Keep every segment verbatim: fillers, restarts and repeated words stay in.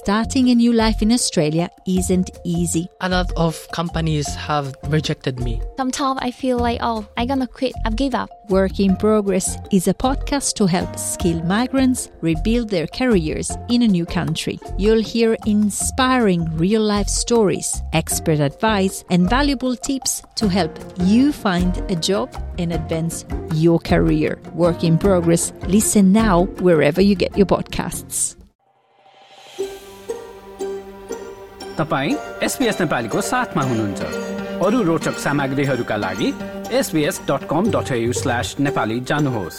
starting a new life in Australia isn't easy. A lot of companies have rejected me. Sometimes I feel like, oh, I'm gonna quit, I've give up. Work in Progress is a podcast to help skilled migrants rebuild their careers in a new country. You'll hear inspiring real-life stories, expert advice, and valuable tips to help you find a job and advance your career. Work in Progress. Listen now wherever you get your podcasts. तपाईं SBS नेपालीको साथमा हुनुहुन्छ। अरु रोचक सामग्रीहरूका लागि S B S dot com dot A U slash Nepali जानुहोस्।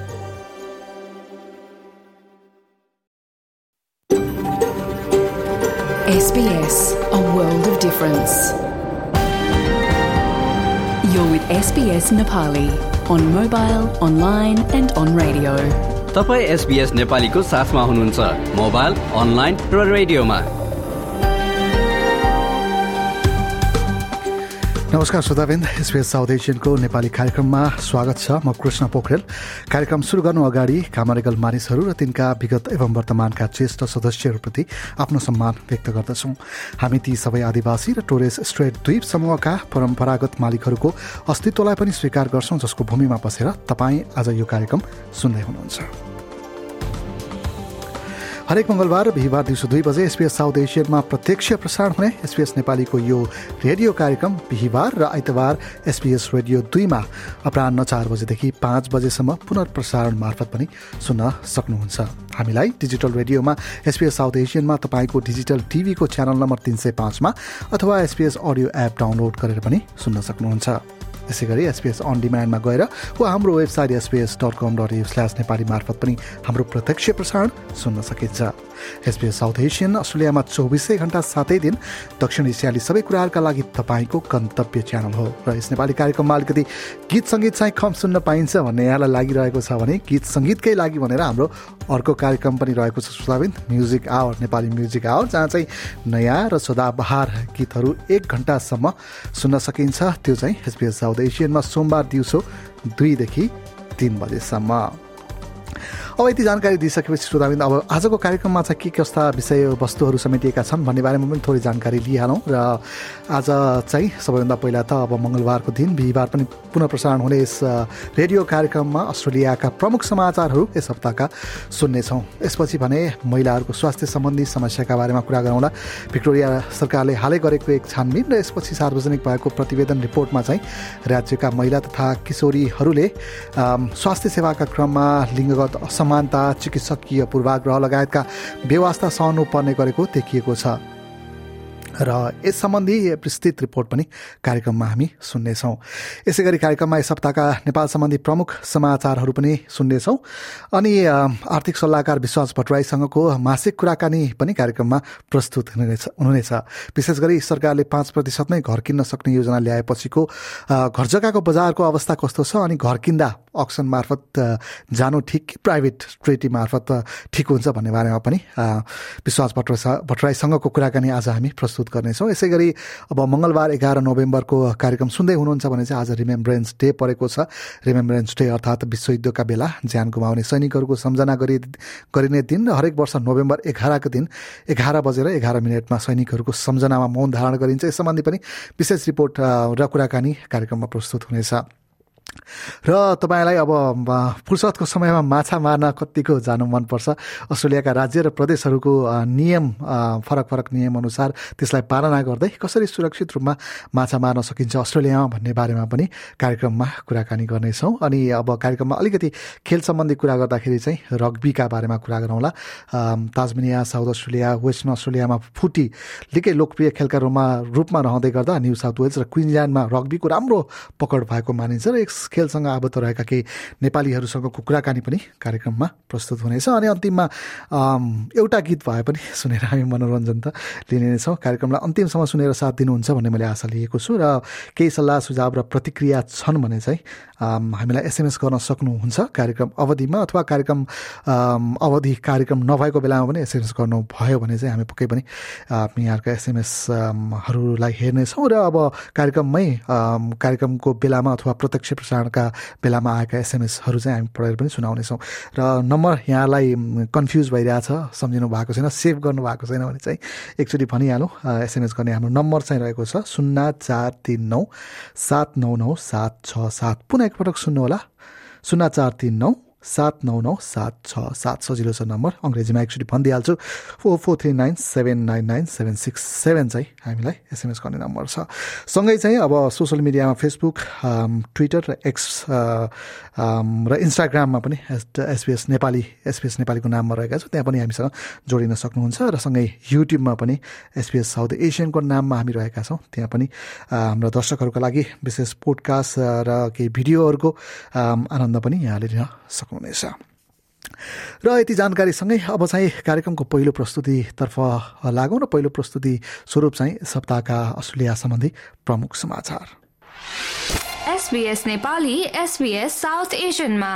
S B S, a world of difference. You're with S B S Nepali on mobile, online and on radio. तपाईं एसबीएस नेपालीको साथमा हुनुहुन्छ मोबाइल, अनलाइन र रेडियोमा। नमस्कार श्रोताबिन्द, एसबीएस साउथ एसियनको नेपाली कार्यक्रममा स्वागत छ। म कृष्ण पोखरेल। कार्यक्रम सुरु गर्नु अगाडि कामरेगल मानिसहरू र तिनका विगत एवं वर्तमानका ज्येष्ठ सदस्यहरूप्रति आफ्नो सम्मान व्यक्त गर्दछौँ। हामी ती सबै आदिवासी र टोरेस स्ट्रेट द्वीप समूहका परम्परागत मालिकहरूको अस्तित्वलाई पनि स्वीकार गर्छौँ, जसको भूमिमा बसेर तपाईँ आज यो कार्यक्रम सुन्दै हुनुहुन्छ। हरेक मंगलबार बिहिबार दिउँसो दुई बजे एसबीएस साउथ एसियनमा प्रत्यक्ष प्रसारण हुने एसबीएस नेपालीको यो रेडियो कार्यक्रम बिहिबार र आइतबार एसबीएस रेडियो दुईमा अपराह्न चार बजेदेखि पाँच बजेसम्म पुनर्प्रसारण मार्फत पनि सुन्न सक्नुहुन्छ। हामीलाई डिजिटल रेडियोमा एसबीएस साउथ एसियनमा तपाईँको डिजिटल टिभीको च्यानल नम्बर तीन सय पाँचमा अथवा एसबीएस अडियो एप डाउनलोड गरेर पनि सुन्न सक्नुहुन्छ। यसै गरी एसबीएस अन डिमान्डमा गएर वा हाम्रो website SBS dot com dot A U slash Nepali मार्फत पनि हाम्रो प्रत्यक्ष प्रसारण सुन्न सकिन्छ। एसबीएस साउथ एसियन अस्ट्रेलियामा चौबिसै घण्टा सातै दिन दक्षिण एसियाली सबै कुराहरूका लागि तपाईँको गन्तव्य च्यानल हो। र यस नेपाली कार्यक्रममा अलिकति गीत सङ्गीत चाहिँ कम सुन्न पाइन्छ भन्ने यहाँलाई लागिरहेको छ भने गीत सङ्गीतकै लागि भनेर हाम्रो अर्को कार्यक्रम पनि रहेको छ श्रोताबिन्द, music hour, Nepali music hour, जहाँ चाहिँ नयाँ र सदाबहार गीतहरू एक घण्टासम्म सुन्न सकिन्छ। त्यो चाहिँ एसबीएस साउथ एसियनमा सोमबार दिउँसो दुईदेखि तीन बजेसम्म। अब यति जानकारी दिइसकेपछि श्रोताबिन्द, अब आजको कार्यक्रममा चाहिँ के कस्ता विषय वस्तुहरू समेटिएका छन् भन्ने बारेमा पनि थोरै जानकारी लिइहालौँ। र आज चाहिँ सबैभन्दा पहिला त अब मङ्गलबारको दिन बिहिबार पनि पुनः प्रसारण हुने यस रेडियो कार्यक्रममा अस्ट्रेलियाका प्रमुख समाचारहरू यस हप्ताका सुन्नेछौँ। यसपछि भने महिलाहरूको स्वास्थ्य सम्बन्धी समस्याका बारेमा कुरा गरौँला। भिक्टोरिया सरकारले हालै गरेको एक छानबिन र यसपछि सार्वजनिक भएको प्रतिवेदन रिपोर्टमा चाहिँ राज्यका महिला तथा किशोरीहरूले स्वास्थ्य सेवाका क्रममा लिङ्गगत असमानता, चिकित्सकीय पूर्वाग्रह लगायतका व्यवस्था सहनु पर्ने गरेको देखिएको छ र यस सम्बन्धी विस्तृत रिपोर्ट पनि कार्यक्रममा हामी सुन्नेछौँ। यसै गरी कार्यक्रममा यस हप्ताका नेपाल सम्बन्धी प्रमुख समाचारहरू पनि सुन्नेछौँ। अनि आर्थिक सल्लाहकार विश्वास भट्टराईसँगको मासिक कुराकानी पनि कार्यक्रममा प्रस्तुत हुनेछ हुनेछ विशेष गरी सरकारले पाँच प्रतिशतमै घर किन्न सक्ने योजना ल्याएपछिको घर जग्गाको बजारको अवस्था कस्तो छ, अनि घर किन्दा अक्सन मार्फत जानु ठिक कि प्राइभेट ट्रेटी मार्फत ठिक हुन्छ भन्ने बारेमा पनि विश्वास भट्टराई भट्टराईसँगको कुराकानी आज हामी प्रस्तुत गर्नेछौँ। यसै गरी अब मङ्गलबार एघार नोभेम्बरको कार्यक्रम सुन्दै हुनुहुन्छ भने चाहिँ आज रिमेम्ब्रेन्स डे परेको छ। रिमेम्ब्रेन्स डे अर्थात् विश्वयुद्धका बेला ज्यान गुमाउने सैनिकहरूको सम्झना गरि गरिने दिन र हरेक वर्ष नोभेम्बर एघारको दिन एघार बजेर एघार मिनटमा सैनिकहरूको सम्झनामा मौन धारण गरिन्छ। यस सम्बन्धी पनि विशेष रिपोर्ट र कुराकानी कार्यक्रममा प्रस्तुत हुनेछ। र तपाईँलाई अब फुर्सदको समयमा माछा मार्न कतिको जानु मनपर्छ? अस्ट्रेलियाका राज्य र प्रदेशहरूको नियम, फरक फरक नियम अनुसार त्यसलाई पालना गर्दै कसरी सुरक्षित रूपमा माछा मार्न सकिन्छ अस्ट्रेलियामा भन्ने बारेमा पनि कार्यक्रममा कुराकानी गर्नेछौँ। अनि अब कार्यक्रममा अलिकति खेल सम्बन्धी कुरा गर्दाखेरि चाहिँ रग्बीका बारेमा कुरा गरौँला। ताजमेनिया, साउथ अस्ट्रेलिया, वेस्टर्न अस्ट्रेलियामा फुटी निकै लोकप्रिय खेलका रूपमा रूपमा रहँदै गर्दा न्यू साउथ वेल्स र क्विन्सल्यान्डमा रग्बीको राम्रो पकड भएको मानिन्छ र खेलसँग आबद्ध रहेका केही नेपालीहरूसँगको कुराकानी पनि कार्यक्रममा प्रस्तुत हुनेछ। अनि अन्तिममा एउटा गीत भए पनि सुनेर हामी मनोरञ्जन त लिने नै छौँ। कार्यक्रमलाई अन्तिमसम्म सुनेर साथ दिनुहुन्छ भन्ने मैले आशा लिएको छु। र केही सल्लाह सुझाव र प्रतिक्रिया छन् भने चाहिँ हामीलाई एसएमएस गर्न सक्नुहुन्छ कार्यक्रम अवधिमा, अथवा कार्यक्रम अवधि कार्यक्रम नभएको बेलामा पनि एसएमएस गर्नु भयो भने चाहिँ हामी पक्कै पनि यहाँहरूका एसएमएसहरूलाई हेर्नेछौँ। र अब कार्यक्रममै कार्यक्रमको बेलामा अथवा प्रत्यक्ष प्रसारण प्रसारणका बेलामा आएका एसएमएसहरू चाहिँ हामी पढेर पनि सुनाउनेछौँ। र नम्बर यहाँलाई कन्फ्युज भइरहेछ, सम्झिनु भएको छैन, सेभ गर्नु भएको छैन भने चाहिँ एकचोटि भनिहालौँ। एसएमएस गर्ने हाम्रो नम्बर चाहिँ रहेको छ शून्य चार तिन नौ सात नौ नौ सात छ सात। पुनः एकपटक सुन्नुहोला, शून्य चार तिन नौ सात नौ नौ सात छ सात। सजिलो छ नम्बर, अङ्ग्रेजीमा एकचोटि भनिदिइहाल्छु, four four three nine seven nine nine seven six seven चाहिँ हामीलाई एसएमएस गर्ने नम्बर छ। सँगै चाहिँ अब सोसियल मिडियामा फेसबुक, ट्विटर र एक्स र इन्स्टाग्राममा पनि एसबिएस नेपाली एसबिएस नेपालीको नाममा रहेका छ, त्यहाँ पनि हामीसँग जोडिन सक्नुहुन्छ। र सँगै युट्युबमा पनि एसबिएस साउथ एसियनको नाममा हामी रहेका छौँ, त्यहाँ पनि हाम्रो दर्शकहरूका लागि विशेष पोडकास्ट र केही भिडियोहरूको आनन्द पनि यहाँले लिन सक्नुहुन्छ। र यति जानकारीसँगै अब चाहिँ कार्यक्रमको पहिलो प्रस्तुतितर्फ लागौँ र पहिलो प्रस्तुति स्वरूप चाहिँ सप्ताहका अस्ट्रेलिया सम्बन्धी प्रमुख समाचार। एसबीएस नेपाली एसबीएस साउथ एसियनमा।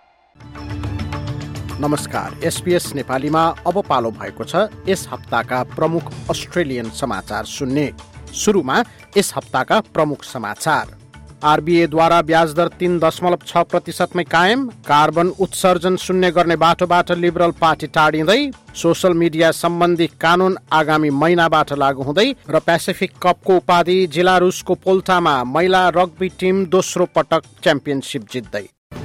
नमस्कार, एसबीएस नेपालीमा अब पालो भएको छ यस हप्ताका प्रमुख अस्ट्रेलियन समाचार सुन्ने। सुरुमा यस हप्ताका प्रमुख समाचार। आरबीएद्वारा ब्याज दर तीन दशमलव छ प्रतिशतमै कायम, कार्बन उत्सर्जन शून्य गर्ने बाटोबाट लिबरल पार्टी टाढिँदै, सोशल मिडिया सम्बन्धी कानून आगामी महिनाबाट लागू हुँदै र पेसिफिक कपको उपाधि जिलारुसको पोल्टामा महिला रग्बी टिम दोस्रो पटक च्याम्पियनसिप जित्दै।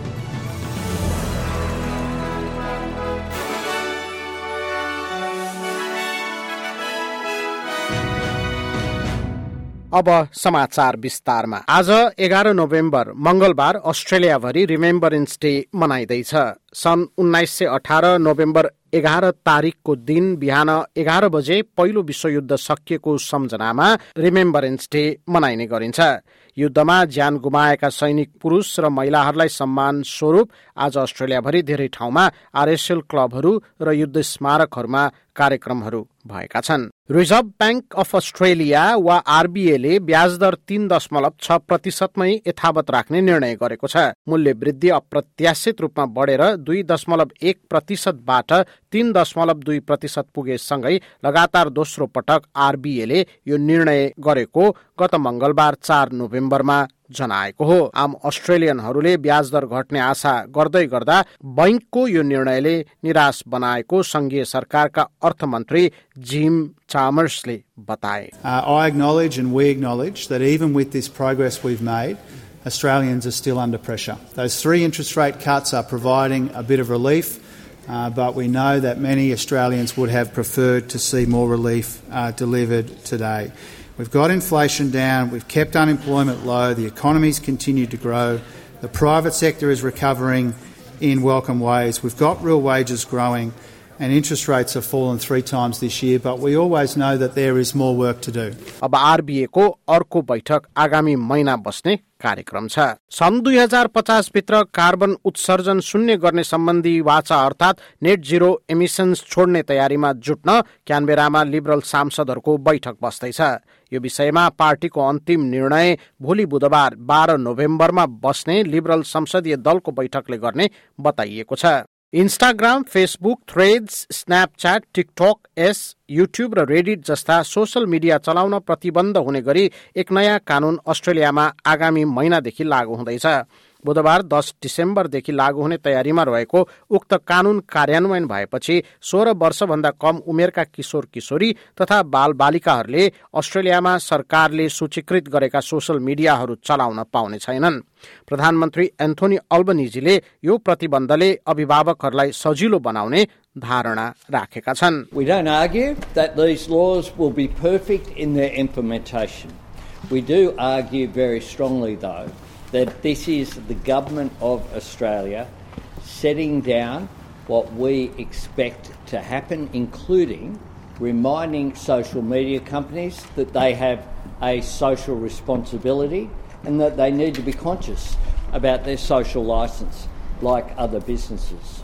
अब समाचार विस्तारमा। आज एघार नोभेम्बर मंगलबार अस्ट्रेलियाभरि रिमेम्बरेन्स डे मनाइँदैछ। सन् उन्नाइस सय अठार नोभेम्बर एघार तारिकको दिन बिहान एघार बजे पहिलो विश्वयुद्ध सकिएको सम्झनामा रिमेम्बरेन्स डे मनाइने गरिन्छ। युद्धमा ज्यान गुमाएका सैनिक पुरुष र महिलाहरूलाई सम्मान स्वरूप आज अस्ट्रेलियाभरि धेरै ठाउँमा आरएसएल क्लबहरू र युद्ध स्मारकहरूमा कार्यक्रमहरू भएका छन्। रिजर्भ ब्याङ्क अफ अस्ट्रेलिया वा आरबीएले ब्याज दर तीन दशमलव छ प्रतिशतमै यथावत राख्ने निर्णय गरेको छ। मूल्य वृद्धि अप्रत्याशित रूपमा बढेर दुई दशमलव एक प्रतिशतबाट तीन दशमलव दुई प्रतिशत पुगेसँगै लगातार दोस्रो पटक आरबीएले यो निर्णय गरेको गत मंगलबार चार नोभेम्बरमा जनाएको हो। आम अस्ट्रेलियनहरूले ब्याज दर घट्ने आशा गर्दै गर्दा बैंकको यो निर्णयले निराश बनाएको संघीय सरकारका अर्थमन्त्री जिम चामर्सले बताए। Uh, I acknowledge and we acknowledge that even with this progress we've made, Australians are still under pressure. Those three interest rate cuts are providing a bit of relief, uh, but we know that many Australians would have preferred to see more relief uh, delivered today. We've got inflation down, we've kept unemployment low, the economy's continued to grow, the private sector is recovering in welcome ways, we've got real wages growing, and interest rates have fallen three times this year, but we always know that there is more work to do. अब RBA को अर्को बैठक आगामी महिना बस्ने कार्यक्रम छ। सन् दुई हजार पचास भित्र कार्बन उत्सर्जन शून्य गर्ने सम्बन्धी वाचा अर्थात नेट जिरो एमिशन्स छोड्ने तयारीमा जुट्न क्यानबेरामा लिबरल सांसदहरूको बैठक बस्दैछ। यो विषयमा पार्टीको अन्तिम निर्णय भोलि बुधबार बाह्र नोभेम्बरमा बस्ने लिबरल संसदीय दलको बैठकले गर्ने बताइएको छ। Instagram, Facebook, Threads, Snapchat, TikTok, एस, युट्युब र रेडिट जस्ता सोशल मिडिया चलाउन प्रतिबन्ध हुने गरी एक नयाँ कानून अस्ट्रेलियामा आगामी महिनादेखि लागू हुँदैछ। बुधबार दस डिसेम्बरदेखि लागू हुने तयारीमा रहेको उक्त कानून कार्यान्वयन भएपछि सोह्र वर्षभन्दा कम उमेरका किशोर किशोरी तथा बाल बालिकाहरूले अस्ट्रेलियामा सरकारले सूचीकृत गरेका सोशल मिडियाहरू चलाउन पाउने छैनन्। प्रधानमन्त्री एन्थोनी अल्बनिजीले यो प्रतिबन्धले अभिभावकहरूलाई सजिलो बनाउने धारणा राखेका छन्। We don't argue that these laws will be perfect in their implementation. We do argue very strongly though that this is the government of Australia setting down what we expect to happen, including reminding social media companies that they have a social responsibility and that they need to be conscious about their social licence like other businesses.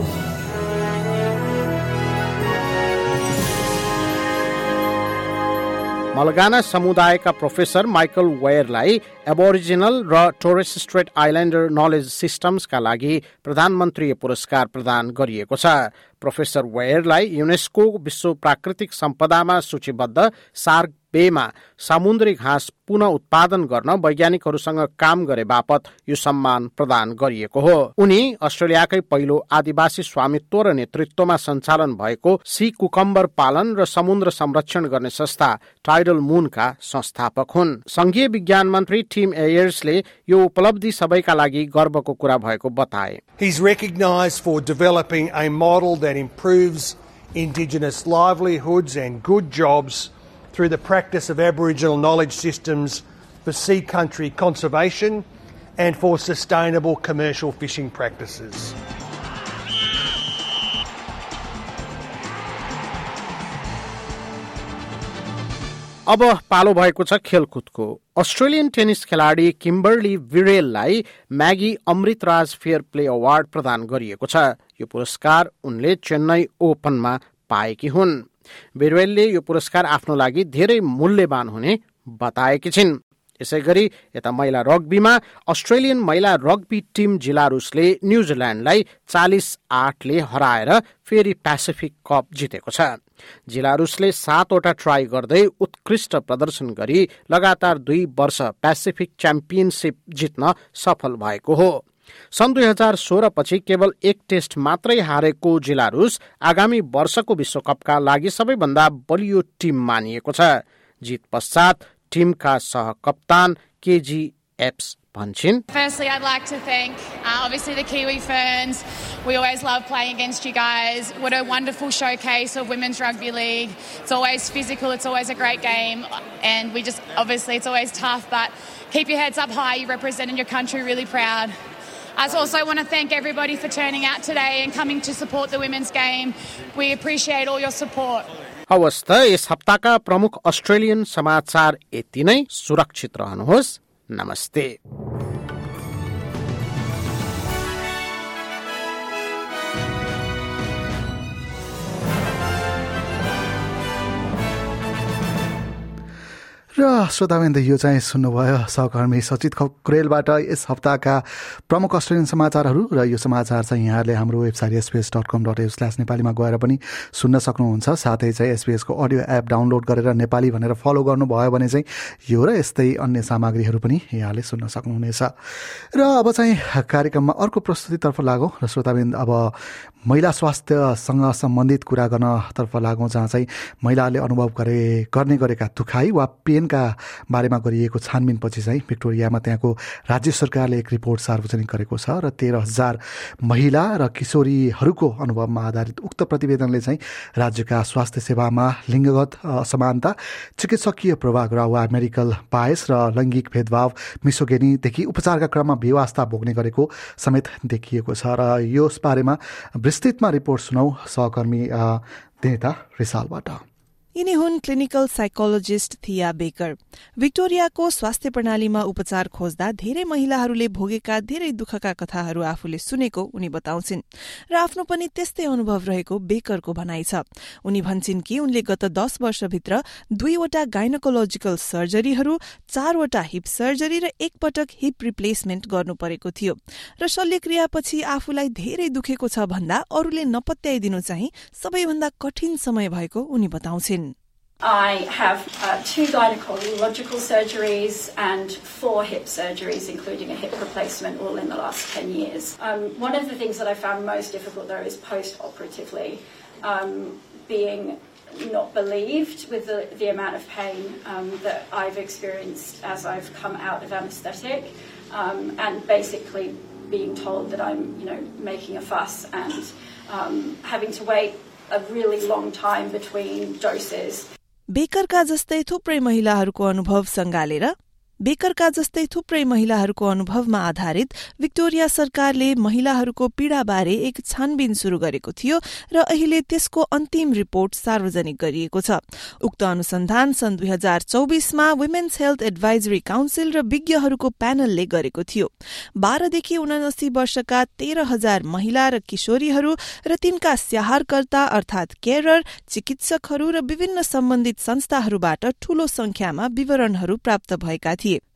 मलगाना समुदायका professor Michael वेयरलाई Aboriginal र Torres Strait Islander knowledge सिस्टम्सका लागि प्रधानमन्त्रीय पुरस्कार प्रदान गरिएको छ। प्रोफेसर वेयरलाई युनेस्को विश्व प्राकृतिक सम्पदामा सूचीबद्ध सार्क बेमा समुद्री घाँस पुनः उत्पादन गर्न वैज्ञानिकहरूसँग काम गरे बापत यो सम्मान प्रदान गरिएको हो। उनी अस्ट्रेलियाकै पहिलो आदिवासी स्वामित्व र नेतृत्वमा सञ्चालन भएको सी कुकम्बर पालन र समुद्र संरक्षण गर्ने संस्था टाइडल मूनका संस्थापक हुन्। संघीय विज्ञान मन्त्री टिम एयर्सले यो उपलब्धि सबैका लागि गर्वको कुरा भएको बताए। He's recognized for developing a model that improves Indigenous livelihoods and good jobs through the practice of Aboriginal knowledge systems for sea country conservation and for sustainable commercial fishing practices. अब पालो भएको छ खेलकुदको। अस्ट्रेलियन टेनिस खेलाडी Kimberly विरेललाई Maggie Amritraj fair play award प्रदान गरिएको छ। यो पुरस्कार उनले चेन्नई ओपनमा पाएकी हुन्। विरेलले यो पुरस्कार आफ्नो लागि धेरै मूल्यवान हुने बताएकी छिन्। यसैगरी यता महिला रग्बीमा अस्ट्रेलियन महिला रग्बी टिम जिलारुसले न्यूजील्यान्डलाई चालीस आठले हराएर फेरि पेसिफिक कप जितेको छ। जिलारुसले सातवटा ट्राई गर्दै उत्कृष्ट प्रदर्शन गरी लगातार दुई वर्ष पेसिफिक च्याम्पियनसिप जित्न सफल भएको हो। सन् दुई हजार सोह्र पछि केवल एक टेस्ट मात्रै हारेको जिलारुस आगामी वर्षको विश्वकपका लागि सबैभन्दा बलियो टिम मानिएको छ। जित पश्चात टिमका सहकप्तान केजी एप्स भन्छन्, Firstly, I'd like to thank uh, obviously the Kiwi Ferns. We always love playing against you guys. What a wonderful showcase of Women's Rugby League. It's always physical, it's always a great game, and we just, obviously it's always tough, but keep your heads up high. You're representing your country really proud. I also want to thank everybody for turning out today and coming to support the women's game. We appreciate all your support. हवस् त यस हप्ताका प्रमुख Australian समाचार यति नै। सुरक्षित रहनुहोस्। नमस्ते। र श्रोताबिन्द यो चाहिँ सुन्नुभयो सहकर्मी सचित खकुरेलबाट यस हप्ताका प्रमुख अस्ट्रेलियन समाचारहरू। र यो समाचार चाहिँ यहाँहरूले हाम्रो website SBS dot com dot AU slash नेपालीमा गएर पनि सुन्न सक्नुहुन्छ। साथै चाहिँ एसपीएसको अडियो एप डाउनलोड गरेर नेपाली भनेर फलो गर्नुभयो भने चाहिँ यो र यस्तै अन्य सामग्रीहरू पनि यहाँले सुन्न सक्नुहुनेछ। र अब चाहिँ कार्यक्रममा अर्को प्रस्तुतितर्फ लागौँ र श्रोताबिन्द अब महिला स्वास्थ्यसँग सम्बन्धित कुरा गर्नतर्फ लागौँ, जहाँ चाहिँ महिलाहरूले अनुभव गरे गर्ने गरेका दुखाइ वा पेनका बारेमा गरिएको छानबिनपछि चाहिँ भिक्टोरियामा त्यहाँको राज्य सरकारले एक रिपोर्ट सार्वजनिक गरेको छ र तेह्र हजार महिला र किशोरीहरूको अनुभवमा आधारित उक्त प्रतिवेदनले चाहिँ राज्यका स्वास्थ्य सेवामा लिङ्गगत असमानता, चिकित्सकीय पूर्वाग्रह वा मेडिकल बायस र लैङ्गिक भेदभाव मिसोगेनीदेखि उपचारका क्रममा बेवास्ता भोग्ने गरेको समेत देखिएको छ। र यस बारेमा विस्तृतमा रिपोर्ट सुनौ सहकर्मी देता रिसालबाट। यिनी हुन् क्लिनिकल साइकोलोजिस्ट थिया बेकर। भिक्टोरियाको स्वास्थ्य प्रणालीमा उपचार खोज्दा धेरै महिलाहरूले भोगेका धेरै दुःखका कथाहरू आफूले सुनेको उनी बताउँछिन् र आफ्नो पनि त्यस्तै अनुभव रहेको बेकरको भनाइ छ। उनी भन्छन् कि उनले गत दस वर्षभित्र दुईवटा गाइनोकोलोजिकल सर्जरीहरू, चारवटा हिप सर्जरी र एक पटक हिप रिप्लेसमेन्ट गर्नु परेको थियो र शल्यक्रियापछि आफूलाई धेरै दुखेको छ भन्दा अरूले नपत्याइदिनु चाहिँ सबैभन्दा कठिन समय भएको उनी बताउँछिन्। I have uh, two gynecological surgeries and four hip surgeries, including a hip replacement, all in the last ten years. Um, one of the things that I found most difficult, though, is post-operatively um, being not believed with the, the amount of pain um, that I've experienced as I've come out of anaesthetic, um, and basically being told that I'm, you know, making a fuss and um, having to wait a really long time between doses. बेकरका जस्तै थुप्रै महिलाहरूको अनुभव सँगालेर बेकरका जस्तै थुप्रै महिलाहरूको अनुभवमा आधारित Victoria सरकारले महिलाहरूको पीडाबारे एक छानबिन शुरू गरेको थियो र अहिले त्यसको अन्तिम रिपोर्ट सार्वजनिक गरिएको छ। उक्त अनुसन्धान सन् दुई हजार चौबिसमा वुमेन्स हेल्थ एडभाइजरी काउन्सिल र विज्ञहरूको प्यानलले गरेको थियो। बाह्रदेखि उनासी वर्षका तेह्र हजार महिला र किशोरीहरू र तिनका स्याहारकर्ता अर्थात केयरर, चिकित्सकहरू र विभिन्न सम्बन्धित संस्थाहरूबाट ठूलो संख्यामा विवरणहरू प्राप्त भएका थिए र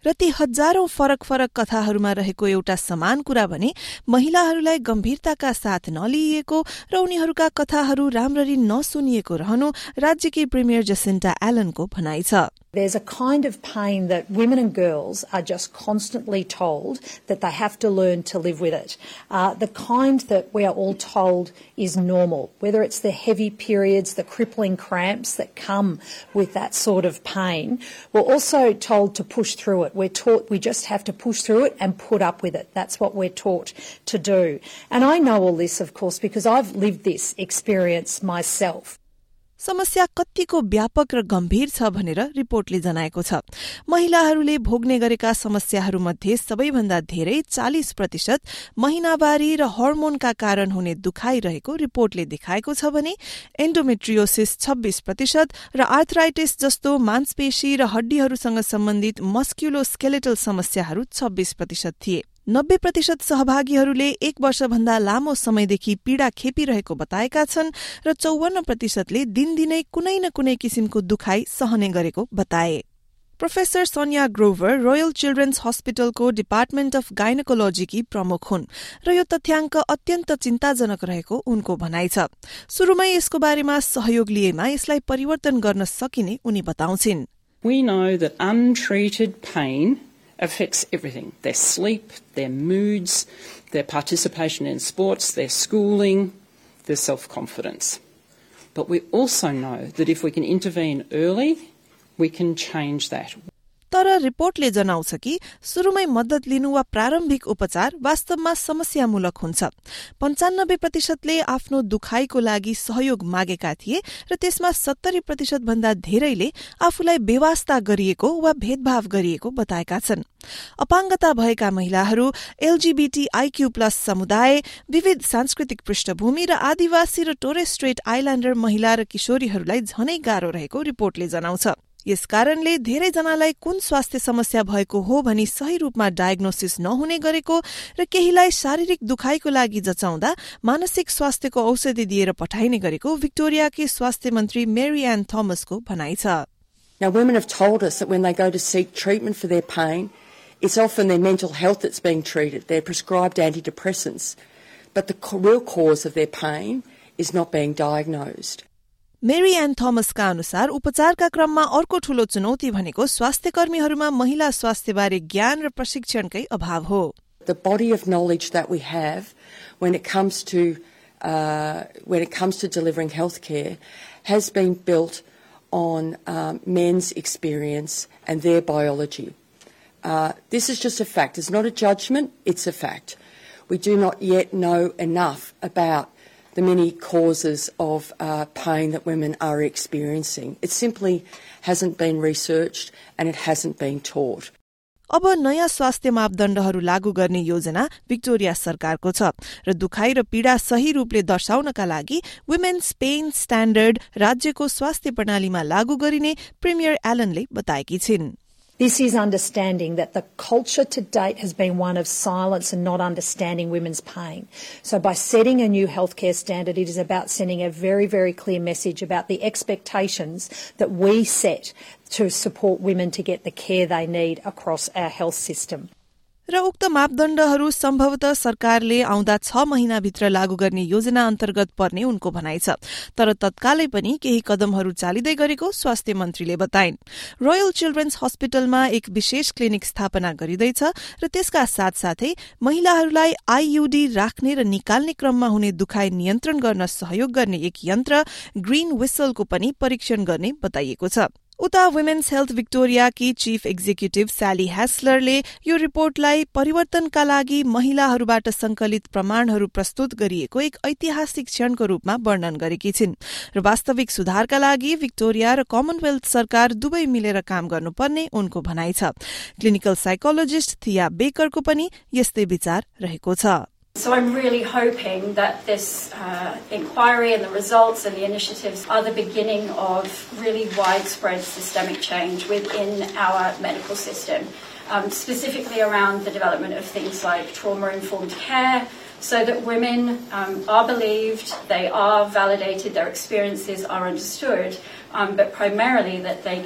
र ती हजारौं फरक फरक कथाहरूमा रहेको एउटा समान कुरा भने महिलाहरूलाई गम्भीरताका साथ नलिइएको र उनीहरूका कथाहरू राम्ररी नसुनिएको रहनु राज्यकी प्रिमियर जसिन्टा एलनको भनाइ छ। There's a kind of pain that women and girls are just constantly told that they have to learn to live with it. Uh, the kind that we are all told is normal, whether it's the heavy periods, the crippling cramps that come with that sort of pain. We're also told to push through it. We're taught we just have to push through it and put up with it. That's what we're taught to do. And I know all this, of course, because I've lived this experience myself. समस्या कतिको व्यापक र गम्भीर छ भनेर रिपोर्टले जनाएको छ। महिलाहरूले भोग्ने गरेका समस्याहरूमध्ये सबैभन्दा धेरै चालीस प्रतिशत महिनावारी र हर्मोनका कारण हुने दुखाइ रहेको रिपोर्टले देखाएको छ भने एन्डोमेट्रियोसिस छब्बीस प्रतिशत र आर्थराइटिस जस्तो मांसपेशी र हड्डीहरूसँग सम्बन्धित मस्क्युलोस्केलेटल समस्याहरू छब्बीस प्रतिशत थिए। नब्बे प्रतिशत सहभागीहरूले एक वर्षभन्दा लामो समयदेखि पीड़ा खेपिरहेको बताएका छन् र चौवन्न प्रतिशतले दिनदिनै कुनै न कुनै किसिमको दुखाइ सहने गरेको बताए। Professor Sonia Grover royal children's हस्पिटलको डिपार्टमेन्ट अफ गाइनोकोलोजीकी प्रमुख हुन् र यो तथ्याङ्क अत्यन्त चिन्ताजनक रहेको उनको भनाइ छ। सुरुमै यसको बारेमा सहयोग लिएमा यसलाई परिवर्तन गर्न सकिने उनी बताउँछिन्। We know that untreated pain affects everything, their sleep, their moods, their participation in sports, their schooling, their self-confidence. But we also know that if we can intervene early, we can change that. तर रिपोर्टले जनाउँछ कि सुरुमै मद्दत लिनु वा प्रारम्भिक उपचार वास्तवमा समस्यामूलक हुन्छ। पञ्चानब्बे प्रतिशतले आफ्नो दुखाइको लागि सहयोग मागेका थिए र त्यसमा सत्तरी प्रतिशत भन्दा धेरैले आफूलाई बेवास्ता गरिएको वा भेदभाव गरिएको बताएका छन्। अपाङ्गता भएका महिलाहरू, एलजीबीटीआईक्यू प्लस समुदाय, विविध सांस्कृतिक पृष्ठभूमि र आदिवासी र टोरेस स्ट्रेट आइल्याण्डर महिला र किशोरीहरूलाई झनै गाह्रो रहेको रिपोर्टले जनाउँछ। यसकारणले धेरैजनालाई कुन स्वास्थ्य समस्या भएको हो भनी सही रूपमा डायग्नोसिस नहुने गरेको र केहीलाई शारीरिक दुखाइको लागि जचाउँदा मानसिक स्वास्थ्यको औषधि दिएर पठाइने गरेको भिक्टोरियाकी स्वास्थ्य मन्त्री मेरी एन थोमसको भनाइ छ। Now, women have told us that when they go to seek treatment for their pain, it's often their mental health that's being treated. They're prescribed antidepressants, but the real cause of their pain is not being diagnosed. Mary Ann थोमसका अनुसार उपचारका क्रममा अर्को ठूलो चुनौती भनेको स्वास्थ्यकर्मीहरूमा महिला स्वास्थ्यबारे ज्ञान र प्रशिक्षणकै अभाव हो। The body of knowledge that we have when it comes to uh, when it comes to delivering healthcare has been built on um, men's experience and their biology. Uh, this is just a fact. It's not a judgment, it's a fact. We do not yet know enough about the many causes of uh, pain that women are experiencing. It simply hasn't been researched and it hasn't been taught. अब नयाँ स्वास्थ्य मापदण्डहरू लागू गर्ने योजना Victoria सरकारको छ र दुखाइ र पीड़ा सही रूपले दर्शाउनका लागि वुमेन्स पेन स्ट्याण्डर्ड राज्यको स्वास्थ्य प्रणालीमा लागू गरिने प्रिमियर एलनले बताएकी छिन्। This is understanding that the culture to date has been one of silence and not understanding women's pain. So by setting a new healthcare standard, it is about sending a very, very clear message about the expectations that we set to support women to get the care they need across our health system. र उक्त मापदण्डहरू सम्भवतः सरकारले आउँदा छ महिनाभित्र लागू गर्ने योजना अन्तर्गत पर्ने उनको भनाइ छ। तर तत्कालै पनि केही कदमहरू चालिँदै गरेको स्वास्थ्य मन्त्रीले बताइन्। रोयल चिल्ड्रेन्स हस्पिटलमा एक विशेष क्लिनिक स्थापना गरिँदैछ र त्यसका साथसाथै महिलाहरूलाई आईयूडी राख्ने र निकाल्ने क्रममा हुने दुखाइ नियन्त्रण गर्न सहयोग गर्ने एक यन्त्र ग्रीन व्हिसलको पनि परीक्षण गर्ने बताइएको छ। उता वुमेन्स हेल्थ भिक्टोरियाकी चीफ एक्जिक्युटिभ स्याली ह्यास्लरले यो रिपोर्टलाई परिवर्तनका लागि महिलाहरूबाट संकलित प्रमाणहरू प्रस्तुत गरिएको एक ऐतिहासिक क्षणको रूपमा वर्णन गरेकी छिन् र वास्तविक सुधारका लागि भिक्टोरिया र कमनवेल्थ सरकार दुवै मिलेर काम गर्नुपर्ने उनको भनाइ छ। क्लिनिकल साइकोलोजिस्ट थिया बेकरको पनि यस्तै विचार रहेको छ। So I'm really hoping that this uh, inquiry and the results and the initiatives are the beginning of really widespread systemic change within our medical system, um, specifically around the development of things like trauma-informed care, so that women um, are believed, they are validated, their experiences are understood, um, but primarily that they get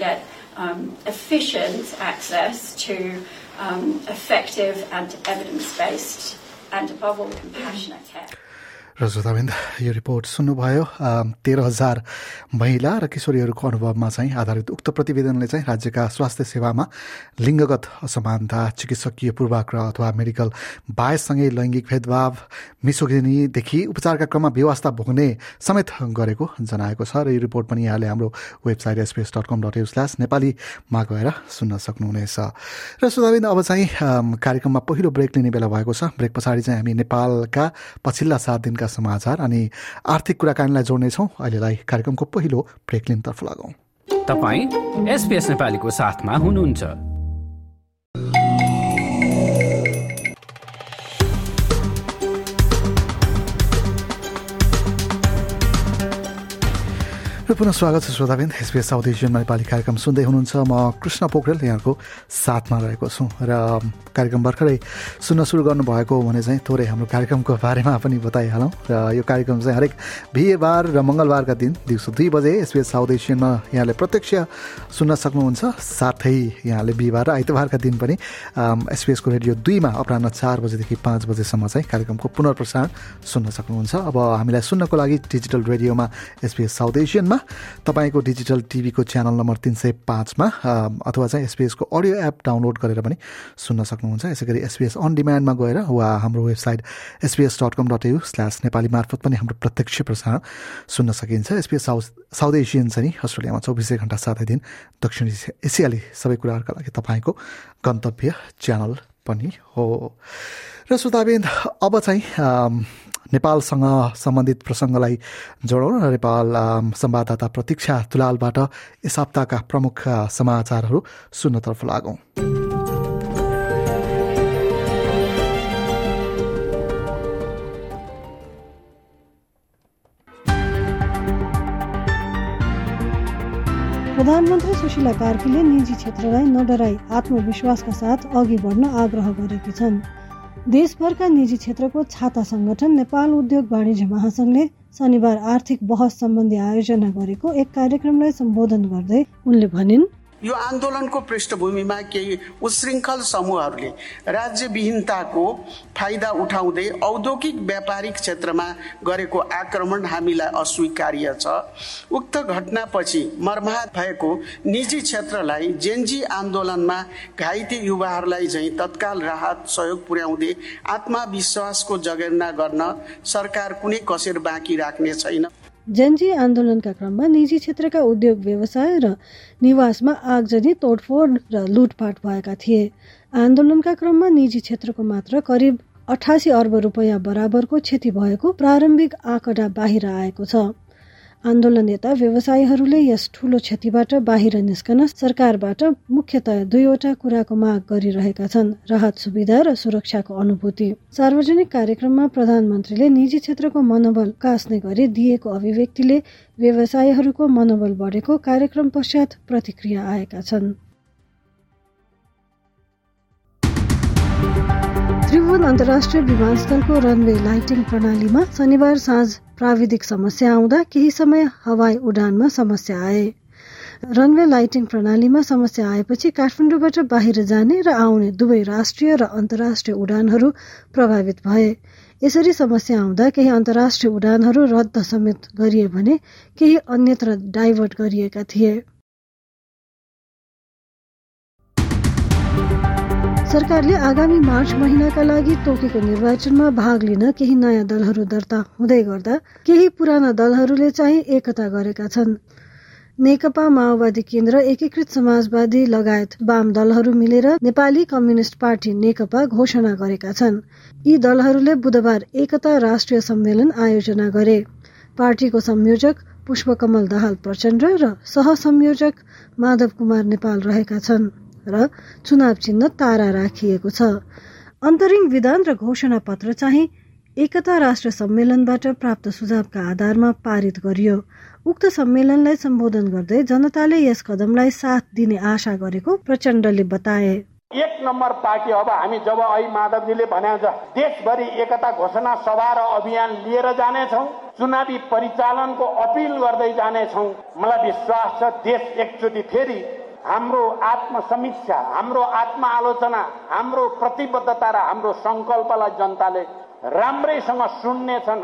um, efficient access to um, effective and evidence-based and, above all, compassionate care. र श्रोताबिन्द यो report सुन्नुभयो। तेह्र हजार महिला र किशोरीहरूको अनुभवमा चाहिँ आधारित उक्त प्रतिवेदनले चाहिँ राज्यका स्वास्थ्य सेवामा लिङ्गगत असमानता, चिकित्सकीय पूर्वाग्रह अथवा मेडिकल बायससँगै लैङ्गिक भेदभाव, मिसोगिनीदेखि उपचारका क्रममा बेवास्ता भोग्ने समेत गरेको जनाएको छ। र यो रिपोर्ट पनि यहाँले हाम्रो website SBS dot com dot AU slash नेपालीमा गएर सुन्न सक्नुहुनेछ। र श्रोताबिन्द अब चाहिँ कार्यक्रममा पहिलो ब्रेक लिने बेला भएको छ। ब्रेक पछाडि चाहिँ हामी नेपालका पछिल्ला सात दिनका समाचार अनि आर्थिक कुराकानीलाई जोड्नेछौँ। अहिलेलाई कार्यक्रमको पहिलो ब्रेक लिनतर्फ लागौँ। तपाईँ एसपीएस नेपालीको साथमा हुनुहुन्छ। पुनः स्वागत छ श्रोताबिन्द। एसपीएस साउथ एसियनमा नेपाली कार्यक्रम सुन्दै हुनुहुन्छ। म कृष्ण पोखरेल यहाँको साथमा रहेको छु र कार्यक्रम भर्खरै सुन्न सुरु गर्नुभएको हो भने चाहिँ थोरै हाम्रो कार्यक्रमको बारेमा पनि बताइहालौँ। र यो कार्यक्रम चाहिँ हरेक बिहिबार र मङ्गलबारका दिन दिउँसो दुई बजे एसपीएस साउथ एसियनमा यहाँले प्रत्यक्ष सुन्न सक्नुहुन्छ। साथै यहाँले बिहिबार र आइतबारका दिन पनि एसपीएसको रेडियो दुईमा अपराह्न चार बजेदेखि पाँच बजेसम्म चाहिँ कार्यक्रमको पुनर्प्रसारण सुन्न सक्नुहुन्छ। अब हामीलाई सुन्नको लागि डिजिटल रेडियोमा एसपीएस साउथ एसियनमा, तपाईँको डिजिटल टिभीको च्यानल नम्बर तीन सय पाँचमा अथवा चाहिँ एसपीएसको अडियो एप डाउनलोड गरेर पनि सुन्न सक्नुहुन्छ। यसै गरी एसपीएस अन डिमान्डमा गएर वा हाम्रो website SBS dot com dot AU slash Nepali मार्फत पनि हाम्रो प्रत्यक्ष प्रसारण सुन्न सकिन्छ। एसपीएस साउथ साउथ एसियन चाहिँ अस्ट्रेलियामा चौबिसै घन्टा सातै दिन दक्षिण एसियाली सबै कुराहरूका लागि तपाईँको गन्तव्य च्यानल पनि हो। र श्रोताबिन्द अब चाहिँ नेपालसँग सम्बन्धित प्रसङ्गलाई जोडौँ र नेपाल संवाददाता प्रतीक्षा तुलालबाट यस हप्ताका प्रमुख समाचारहरू सुन्नतर्फ लागौँ। प्रधानमन्त्री सुशीला कार्कीले निजी क्षेत्रलाई नडराई आत्मविश्वासका साथ अघि बढ्न आग्रह गरेकी छन्। देशभरका निजी क्षेत्रको छाता संगठन नेपाल उद्योग वाणिज्य महासंघले शनिबार आर्थिक बहस सम्बन्धी आयोजना गरेको एक कार्यक्रमलाई सम्बोधन गर्दै उनले भनिन्, यो आन्दोलनको पृष्ठभूमिमा केही उच्छृङ्खल समूहहरूले राज्यविहीनताको फाइदा उठाउँदै औद्योगिक व्यापारिक क्षेत्रमा गरेको आक्रमण हामीलाई अस्वीकार्य छ। उक्त घटनापछि मर्माहत भएको निजी क्षेत्रलाई जेनजी आन्दोलनमा घाइते युवाहरूलाई चाहिँ तत्काल राहत सहयोग पुर्याउँदै आत्मविश्वासको जगेर्ना गर्न सरकार कुनै कसर बाँकी राख्ने छैन। जेनजी आन्दोलनका क्रममा निजी क्षेत्रका उद्योग व्यवसाय र निवासमा आगजनी, तोडफोड र लुटपाट भएका थिए। आन्दोलनका क्रममा निजी क्षेत्रको मात्र करिब अठासी अर्ब रुपियाँ बराबरको क्षति भएको प्रारम्भिक आँकडा बाहिर आएको छ। आन्दोलनयता व्यवसायीहरूले यस ठूलो क्षतिबाट बाहिर निस्कन सरकारबाट मुख्यतया दुईवटा कुराको माग गरिरहेका छन्: राहत सुविधा र सुरक्षाको अनुभूति। सार्वजनिक कार्यक्रममा प्रधानमन्त्रीले निजी क्षेत्रको मनोबल कास्ने गरी दिएको अभिव्यक्तिले व्यवसायीहरूको मनोबल बढेको कार्यक्रम पश्चात प्रतिक्रिया आएका छन्। त्रिभुवन अन्तर्राष्ट्रिय विमानस्थलको रनवे लाइटिङ प्रणालीमा शनिबार साँझ प्राविधिक समस्या आउँदा केही समय हवाई उडानमा समस्या आए। रनवे लाइटिङ प्रणालीमा समस्या आएपछि काठमाडौँबाट बाहिर जाने र आउने दुवै राष्ट्रिय र अन्तर्राष्ट्रिय उडानहरू प्रभावित भए। यसरी समस्या आउँदा केही अन्तर्राष्ट्रिय उडानहरू रद्द समेत गरिए भने केही अन्यत्र डाइभर्ट गरिएका थिए। सरकारले आगामी मार्च महिनाका लागि तोकेको निर्वाचनमा भाग लिन केही नयाँ दलहरू दर्ता हुँदै गर्दा केही पुराना दलहरूले चाहिँ एकता गरेका छन्। नेकपा माओवादी केन्द्र, एकीकृत समाजवादी लगायत वाम दलहरू मिलेर नेपाली कम्युनिस्ट पार्टी नेकपा घोषणा गरेका छन्। यी दलहरूले बुधबार एकता राष्ट्रिय सम्मेलन आयोजना गरे। पार्टीको संयोजक पुष्पकमल दाहाल प्रचण्ड र सहसंयोजक माधव कुमार नेपाल रहेका छन् र चुनाव चिन्ह तारा राखिएको छ। अन्तरिम विधान र घोषणा पत्र चाहिँ एकता राष्ट्र सम्मेलनबाट प्राप्त सुझावका आधारमा पारित गरियो। उक्त सम्मेलनलाई सम्बोधन गर्दै जनताले यस कदमलाई साथ दिने आशा गरेको प्रचण्डले बताए। एक नम्बर पार्टी अब हामी जब अहिले माधवजीले भने देशभरि एकता घोषणा सभा र अभियान लिएर जानेछौँ, चुनावी परिचालनको अपिल गर्दै जानेछौँ। मलाई विश्वास छ देश एकचोटि फेरि हाम्रो आत्मसमीक्षा, हाम्रो आत्मआलोचना, हाम्रो प्रतिबद्धता र हाम्रो संकल्पलाई जनताले राम्रैसँग सुन्नेछन्।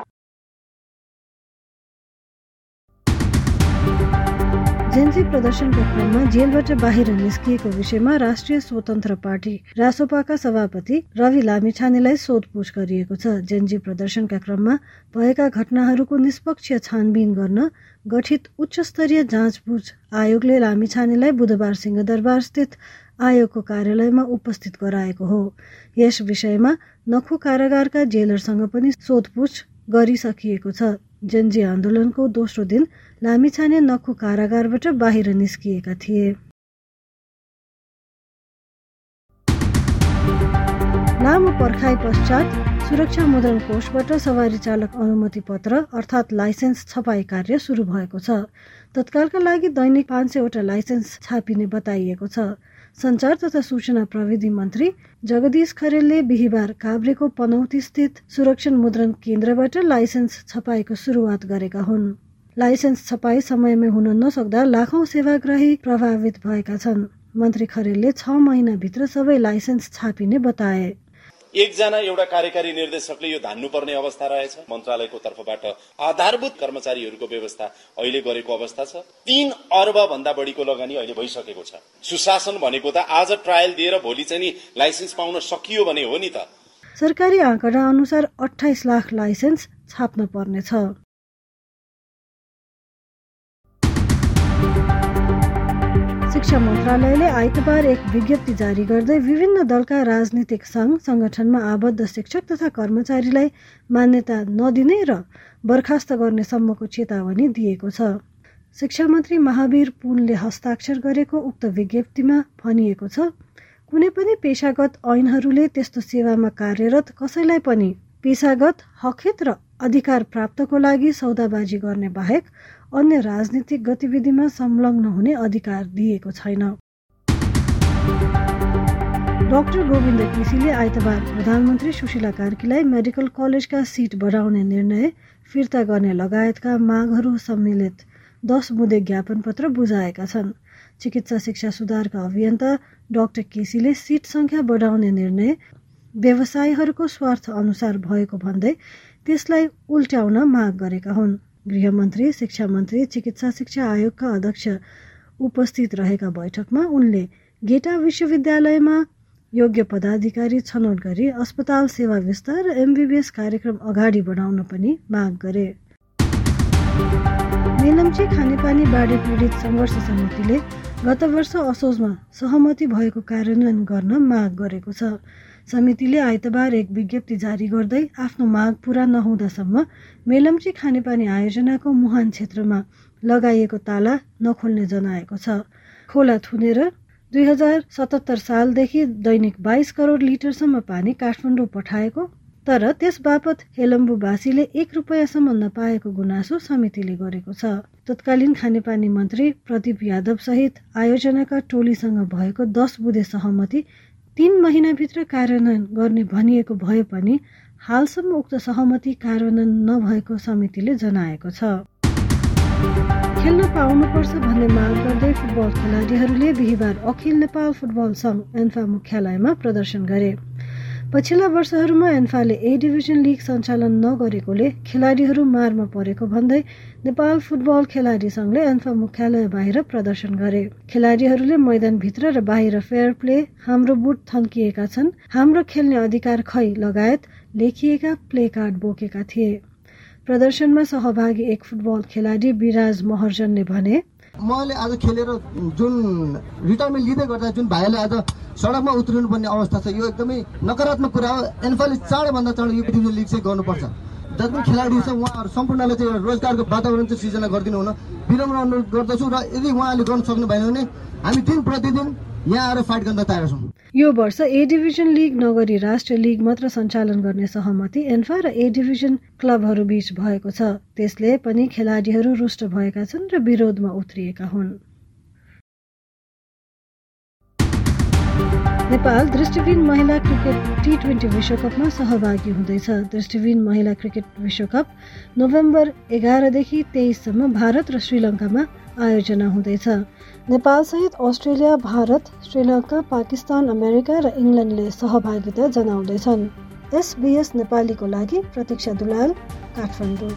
जेन्जी प्रदर्शनका क्रममा जेलबाट बाहिर निस्किएको विषयमा राष्ट्रिय स्वतन्त्र पार्टी रासोपाका सभापति रवि लामिछानेलाई सोधपुछ गरिएको छ। जेन्जी प्रदर्शनका क्रममा भएका घटनाहरूको निष्पक्ष छानबिन गर्न गठित उच्चस्तरीय जाँचबुझ आयोगले लामिछानेलाई बुधबार सिंहदरबार स्थित आयोगको कार्यालयमा उपस्थित गराएको हो। यस विषयमा नखु कारागारका जेलरसँग पनि सोधपुछ गरिसकिएको छ। जेन्जी आन्दोलनको दोस्रो दिन लामिछाने नखु कारागारबाट बाहिर निस्किएका थिए। लामो पर्खाइ पश्चात सुरक्षा मुद्रण कोषबाट सवारी चालक अनुमति पत्र अर्थात् लाइसेन्स छपाई कार्य सुरु भएको छ। तत्कालका लागि दैनिक पाँच सयवटा लाइसेन्स छापिने बताइएको छ। संचार तथा सूचना प्रविधि मन्त्री जगदीश खरेलले बिहिबार काभ्रेको पनौती स्थित सुरक्षण मुद्रण केन्द्रबाट लाइसेन्स छपाईको सुरुवात गरेका हुन्। लाइसेन्स छपाई समयमै हुन नसक्दा लाखौं सेवाग्राही प्रभावित भएका छन्। मन्त्री खरेलले छ महिनाभित्र सबै लाइसेन्स छापिने बताए। एकजना एउटा कार्यकारी निर्देशकले यो धान्नुपर्ने अवस्था रहेछ। मन्त्रालयको तर्फबाट आधारभूत कर्मचारीहरूको व्यवस्था अहिले गरेको अवस्था छ। तीन अर्ब भन्दा बढीको लगानी अहिले भइसकेको छ। सुशासन भनेको त आज ट्रायल दिएर भोलि चाहिँ नि लाइसेन्स पाउन सकियो भने हो नि त। सरकारी आँकडा अनुसार अठाइस लाख लाइसेन्स छाप्न पर्नेछ। शिक्षा मन्त्रालयले आइतबार एक विज्ञप्ति जारी गर्दै विभिन्न दलका राजनीतिक संघ संगठनमा आबद्ध शिक्षक तथा कर्मचारीलाई मान्यता नदिने र बर्खास्त गर्ने सम्मको चेतावनी दिएको छ। शिक्षा मन्त्री महावीर पुनले हस्ताक्षर गरेको उक्त विज्ञप्तिमा भनिएको छ, कुनै पनि पेशागत ऐनहरूले त्यस्तो सेवामा कार्यरत कसैलाई पनि पेशागत हकहित र अधिकार प्राप्तको लागि सौदाबाजी गर्ने बाहेक अन्य राजनीतिक गतिविधिमा संलग्न हुने अधिकार दिएको छैन। डाक्टर गोविन्द केसीले आइतबार प्रधानमन्त्री सुशीला कार्कीलाई मेडिकल कलेजका सिट बढाउने निर्णय फिर्ता गर्ने लगायतका मागहरू सम्मिलित दस बुँदे ज्ञापन पत्र बुझाएका छन्। चिकित्सा शिक्षा सुधारका अभियन्ता डाक्टर केसीले सिट संख्या बढाउने निर्णय व्यवसायीहरूको स्वार्थ अनुसार भएको भन्दै त्यसलाई उल्ट्याउन माग गरेका हुन्। गृहमन्त्री, शिक्षा मन्त्री, चिकित्सा शिक्षा आयोगका अध्यक्ष उपस्थित रहेका बैठकमा उनले गेटा विश्वविद्यालयमा योग्य पदाधिकारी छनौट गरी अस्पताल सेवा विस्तार र एमबीबीएस कार्यक्रम अगाडि बढाउन पनि माग गरे। मेलम्ची खानेपानी बाढी पीडित सङ्घर्ष समितिले गत वर्ष असोजमा सहमति भएको कार्यान्वयन गर्न माग गरेको छ। समितिले आइतबार एक विज्ञप्ति जारी गर्दै आफ्नो माग पूरा नहुँदासम्म मेलम्ची खानेपानी आयोजनाको मुहान क्षेत्रमा लगाइएको ताला नखोल्ने जनाएको छ। खोला थुनेर दुई हजार सतहत्तर सालदेखि दैनिक बाइस करोड लिटरसम्म पानी काठमाडौँ पठाएको तर त्यस बापत हेलम्बुवासीले एक रुपियाँसम्म नपाएको गुनासो समितिले गरेको छ। तत्कालीन खानेपानी मन्त्री प्रदीप यादव सहित आयोजनाका टोलीसँग भएको दस बुँदे सहमति तीन महिनाभित्र कार्यान्वयन गर्ने भनिएको भए पनि हालसम्म उक्त सहमति कार्यान्वयन नभएको समितिले जनाएको छ। खेल्न पाउनुपर्छ भन्ने माग गर्दै फुटबल खेलाडीहरूले बिहिबार अखिल नेपाल फुटबल संघ एन्फा मुख्यालयमा प्रदर्शन गरे। पछिल्ला वर्षहरूमा एन्फाले ए डिभिजन लिग सञ्चालन नगरेकोले खेलाडीहरू मारमा परेको भन्दै नेपाल फुटबल खेलाडी संघले एन्फा मुख्यालय बाहिर प्रदर्शन गरे। खेलाडीहरूले मैदानभित्र र बाहिर फेयर प्ले, हाम्रो बुट थन्किएका छन्, हाम्रो खेल्ने अधिकार खै लगायत लेखिएका प्ले कार्ड बोकेका थिए। प्रदर्शनमा सहभागी एक फुटबल खेलाडी विराज महर्जनले भने, मैले आज खेलेर जुन रिटायरमेन्ट लिँदै गर्दा जुन भाइले आज सडकमा उत्रिनु पर्ने अवस्था छ, यो एकदमै नकारात्मक कुरा हो। एनएफएलले चाँडभन्दा चाँडो यो डिभिजन लिग चाहिँ गर्नुपर्छ। जति पनि खेलाडी छ उहाँहरू सम्पूर्णले चाहिँ रोजगारको वातावरण चाहिँ सृजना गरिदिनु हुन विनम्र अनुरोध गर्दछु र यदि उहाँले गर्न सक्नु भएन भने हामी दिन प्रतिदिन यहाँ आएर फाइट गर्न तयार छौँ। यो वर्ष ए डिभिजन लिग नगरी राष्ट्रिय लिग मात्र सञ्चालन गर्ने सहमति एन्फा र ए डिभिजन क्लबहरू बीच भएको छ। त्यसले पनि खेलाडीहरू रुष्ट भएका छन् र विरोधमा उत्रिएका हुन्। नेपाल दृष्टिविहीन महिला क्रिकेट टी ट्वेन्टी विश्वकपमा सहभागी हुँदैछ। दृष्टिविहीन महिला क्रिकेट विश्वकप नोभेम्बर एघारदेखि तेइससम्म भारत र श्रीलङ्कामा आयोजना हुँदैछ। नेपालसहित अस्ट्रेलिया, भारत, श्रीलङ्का, पाकिस्तान, अमेरिका र इङ्ल्यान्डले सहभागिता जनाउँदैछन्। एसबीएस नेपालीको लागि प्रतीक्षा दुलाल, काठमाडौँ।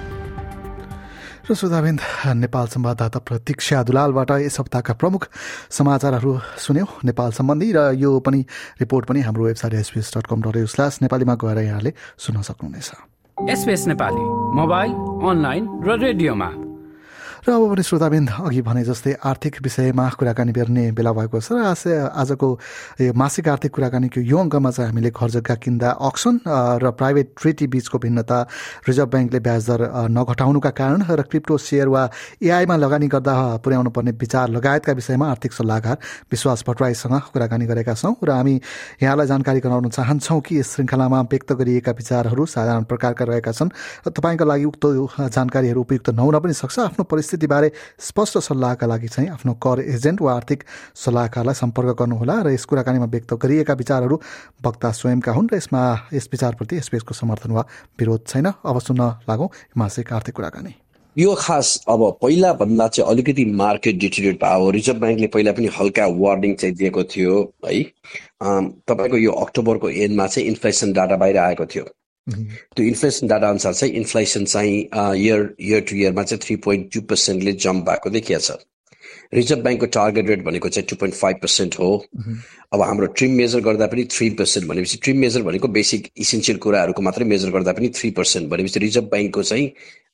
र श्रोताबिन्द, नेपाल संवाददाता प्रतीक्षा दुलालबाट यस हप्ताका प्रमुख समाचारहरू सुन्यौं नेपाल सम्बन्धी, र यो पनि रिपोर्ट पनि हाम्रो website SBS dot com dot AU slash नेपालीमा गएर यहाँले सुन्न सक्नुहुनेछ। एसबीएस नेपाली मोबाइल, अनलाइन र रेडियोमा। र अब पनि श्रोताबिन्द, अघि भने जस्तै आर्थिक विषयमा कुराकानी गर्ने बेला भएको छ। र आजको यो मासिक आर्थिक कुराकानीको यो अङ्कमा चाहिँ हामीले घर जग्गा किन्दा अक्सन र प्राइभेट ट्रेटी बीचको भिन्नता, रिजर्भ ब्याङ्कले ब्याज दर नघटाउनुका कारण र क्रिप्टो सेयर वा एआईमा लगानी गर्दा पुर्याउनु पर्ने विचार लगायतका विषयमा आर्थिक सल्लाहकार विश्वास भट्टराईसँग कुराकानी गरेका छौँ। र हामी यहाँलाई जानकारी गराउन चाहन्छौँ कि यस श्रृङ्खलामा व्यक्त गरिएका विचारहरू साधारण प्रकारका रहेका छन् र तपाईँका लागि उक्त जानकारीहरू उपयुक्त नहुन पनि सक्छ। आफ्नो परिस्थिति बारे स्पष्ट सल्लाहका लागि चाहिँ आफ्नो कर एजेन्ट वा आर्थिक सल्लाहकारलाई सम्पर्क गर्नुहोला। र यस कुराकानीमा व्यक्त गरिएका विचारहरू वक्ता स्वयंका हुन् र यसमा यस विचारप्रति एसबीएसको समर्थन वा विरोध छैन। अब सुन्न लागौँ मासिक आर्थिक कुराकानी। यो खास अब पहिला भन्दा चाहिँ अलिकति मार्केट डिटेरियोरेट भयो। रिजर्भ ब्याङ्कले पहिला पनि हल्का वार्निङ चाहिँ दिएको थियो है। तपाईँको यो अक्टोबरको एन्डमा चाहिँ इन्फ्लेसन डाटा बाहिर आएको थियो। त्यो इन्फ्लेसन डाटा अनुसार चाहिँ इन्फ्लेसन चाहिँ इयर इयर टु इयरमा चाहिँ थ्री पोइन्ट टू पर्सेन्टले जम्प भएको देखिया छ। रिजर्भ ब्याङ्कको टार्गेट रेट भनेको चाहिँ टू पोइन्ट फाइभ पर्सेन्ट हो। अब हाम्रो ट्रिम मेजर गर्दा पनि थ्री पर्सेन्ट भनेपछि ट्रिम मेजर भनेको बेसिक इसेन्सियल कुराहरूको मात्रै मेजर गर्दा पनि थ्री पर्सेन्ट भनेपछि रिजर्भ ब्याङ्कको चाहिँ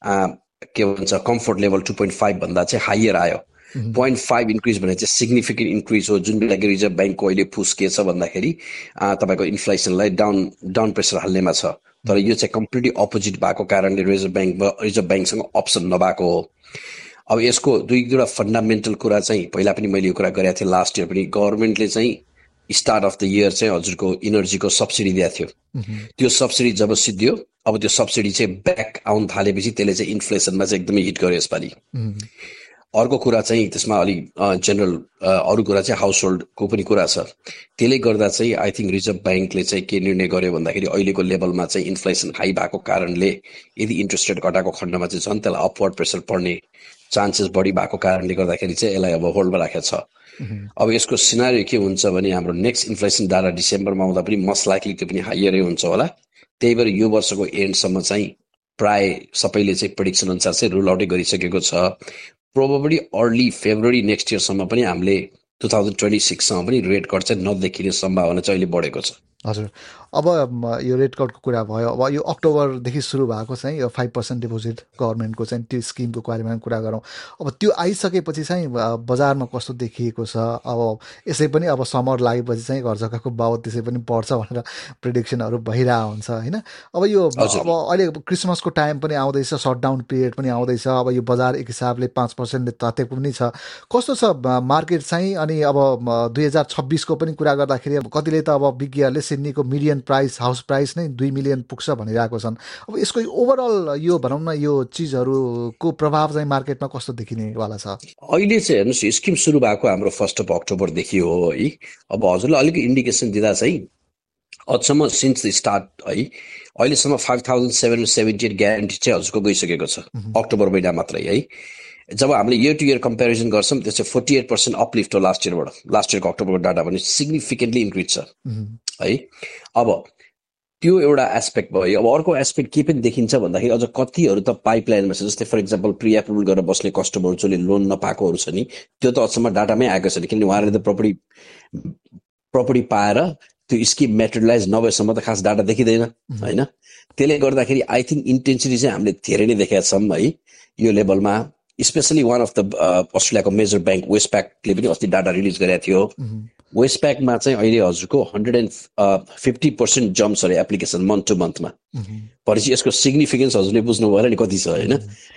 के भन्छ comfort level two point five भन्दा चाहिँ हायर आयो। पोइन्ट फाइभ इन्क्रिज भने चाहिँ सिग्निफिकेन्ट इन्क्रिज हो, जुन बेला रिजर्भ ब्याङ्कको अहिले पुस के छ भन्दाखेरि तपाईँको इन्फ्लेसनलाई डाउन डाउन प्रेसर हाल्नेमा छ। तर यो चाहिँ कम्प्लिटली अपोजिट भएको कारणले रिजर्भ ब्याङ्कमा रिजर्भ ब्याङ्कसँग अप्सन नभएको हो। अब यसको दुई दुईवटा फन्डामेन्टल कुरा चाहिँ पहिला पनि मैले यो कुरा गरेको थिएँ लास्ट इयर पनि। गभर्मेन्टले चाहिँ स्टार्ट अफ द इयर चाहिँ हजुरको इनर्जीको सब्सिडी दिएको थियो। त्यो सब्सिडी जब सिद्धियो, अब त्यो सब्सिडी चाहिँ ब्याक आउन थालेपछि त्यसले चाहिँ इन्फ्लेसनमा चाहिँ एकदमै हिट गर्यो यसपालि। अर्को कुरा चाहिँ त्यसमा अलिक जेनरल अरू कुरा चाहिँ हाउस होल्डको पनि कुरा छ। त्यसले गर्दा चाहिँ आई थिङ्क रिजर्भ ब्याङ्कले चाहिँ के निर्णय गर्यो भन्दाखेरि अहिलेको लेभलमा चाहिँ इन्फ्लेसन हाई भएको कारणले यदि इन्ट्रेस्ट रेट घटाएको खण्डमा चाहिँ झन् त्यसलाई अपवर्ड प्रेसर पर्ने चान्सेस बढी भएको कारणले गर्दाखेरि चाहिँ यसलाई अब होल्डमा राखेको छ। अब यसको सिनारियो के हुन्छ भने हाम्रो नेक्स्ट इन्फ्लेसन डाटा डिसेम्बरमा आउँदा पनि मोस्ट लाइकली त्यो पनि हाइयरै हुन्छ होला। त्यही भएर यो वर्षको एन्डसम्म चाहिँ प्राय सबैले चाहिँ प्रेडिक्सन अनुसार चाहिँ रुल आउटै गरिसकेको छ। प्रोबेबली अर्ली फेब्रुअरी नेक्स्ट इयरसम्म पनि हामीले टु थाउजन्ड ट्वेन्टी सिक्ससम्म पनि रेट कट चाहिँ नदेखिने सम्भावना चाहिँ अहिले बढेको छ। हजुर, अब यो रेट कटको कुरा भयो। अब यो अक्टोबरदेखि सुरु भएको चाहिँ यो फाइभ पर्सेन्ट डिपोजिट गभर्मेन्टको चाहिँ त्यो स्किमको बारेमा कुरा गरौँ। अब त्यो आइसकेपछि चाहिँ बजारमा कस्तो देखिएको छ? अब यसै पनि अब समर लागेपछि चाहिँ घर जग्गाको बाबत त्यसै पनि बढ्छ भनेर प्रिडिक्सनहरू भइरहेको हुन्छ होइन? अब यो अब अहिले क्रिसमसको टाइम पनि आउँदैछ, सटडाउन पिरियड पनि आउँदैछ। अब यो बजार एक हिसाबले पाँच पर्सेन्टले तातेको पनि छ। कस्तो छ मार्केट चाहिँ? अनि अब दुई हजार छब्बिसको पनि कुरा गर्दाखेरि अब कतिले त अब विज्ञहरूले सिडनीको मिडियन प्राइस हाउस प्राइस नै दुई मिलियन पुग्छ भनिरहेको छन्। अब यसको ओभरअल यो भनौँ न यो चिजहरूको प्रभाव चाहिँ मार्केटमा कस्तो देखिनेवाला छ? अहिले चाहिँ हेर्नुहोस्, स्किम सुरु भएको हाम्रो फर्स्ट अफ अक्टोबरदेखि हो है। अब हजुरलाई अलिक इन्डिकेसन दिँदा चाहिँ अझसम्म सिन्स द स्टार्ट है अहिलेसम्म five thousand seven seventy eight guarantee चाहिँ हजुरको गइसकेको छ अक्टोबर महिना मात्रै है। जब हामीले इयर टु इयर कम्पेरिजन गर्छौँ त्यो चाहिँ फोर्टी एट पर्सेन्ट अपलिफ्ट हो लास्ट इयरबाट। लास्ट इयरको अक्टोबरको डाटा भने सिग्निफिकेन्टली इन्क्रिज छ है। अब त्यो एउटा एस्पेक्ट भयो। अब अर्को एस्पेक्ट के पनि देखिन्छ भन्दाखेरि अझ कतिहरू त पाइपलाइनमा छ। जस्तै फर इक्जाम्पल प्रि एप्रुभल गरेर बस्ने कस्टमरहरू जसले लोन नपाएकोहरू छ नि, त्यो त अझसम्म डाटामै आएको छैन। किनभने उहाँहरूले त प्रपर्टी प्रपर्टी पाएर त्यो स्किम मेटेरियलाइज नभएसम्म त खास डाटा देखिँदैन होइन। त्यसले गर्दाखेरि आई थिङ्क इन्टेन्सिटी चाहिँ हामीले धेरै नै देखेका छौँ है यो लेभलमा। स्पेसली वान अफ द अस्ट्रेलियाको मेजर ब्याङ्क वेस्टप्याकले पनि अस्ति डाटा रिलिज गरेको थियो। वेस्टप्याकमा चाहिँ अहिले हजुरको hundred and fifty percent jump छ अरे एप्लिकेसन मन्थ टु मन्थमा। भनेपछि यसको सिग्निफिकेन्स हजुरले बुझ्नु भएन नि कति छ होइन।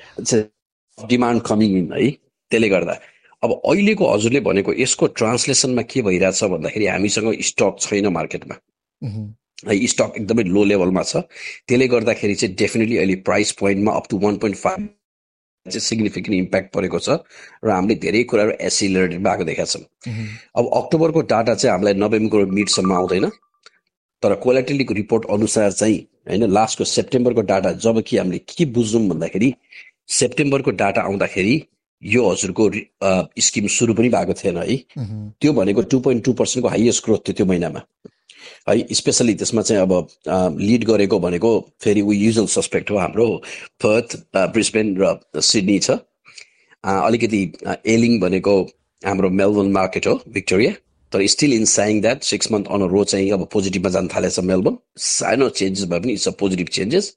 डिमान्ड कमिङ इन है। त्यसले गर्दा अब अहिलेको हजुरले भनेको यसको ट्रान्सलेसनमा के भइरहेछ भन्दाखेरि हामीसँग स्टक छैन मार्केटमा है। स्टक एकदमै लो लेभलमा छ। त्यसले गर्दाखेरि चाहिँ डेफिनेटली अहिले प्राइस पोइन्टमा up to one point five चाहिँ सिग्निफिकेन्ट इम्प्याक्ट परेको छ र हामीले धेरै कुराहरू एसिलरेटेड भएको देखाएको छौँ। अब अक्टोबरको डाटा चाहिँ हामीलाई नोभेम्बरको मिडसम्म आउँदैन, तर कोल्याटरलको रिपोर्ट अनुसार चाहिँ होइन लास्टको सेप्टेम्बरको डाटा जब कि हामीले के बुझ्यौँ भन्दाखेरि सेप्टेम्बरको डाटा आउँदाखेरि यो हजुरको स्किम सुरु पनि भएको थिएन है, त्यो भनेको टू पोइन्ट टू पर्सेन्टको हाइएस्ट ग्रोथ थियो त्यो महिनामा है। स्पेसली त्यसमा चाहिँ अब लिड गरेको भनेको फेरि ऊ युजुअल सस्पेक्ट हो हाम्रो पर्थ, ब्रिस्बेन र सिडनी छ। अलिकति एलिङ भनेको हाम्रो मेलबर्न मार्केट हो भिक्टोरिया, तर still in saying that six month on row चाहिँ अब पोजिटिभमा जान थालेछ मेलबर्न। सानो चेन्जेस भए पनि इट्स अ पोजिटिभ चेन्जेस।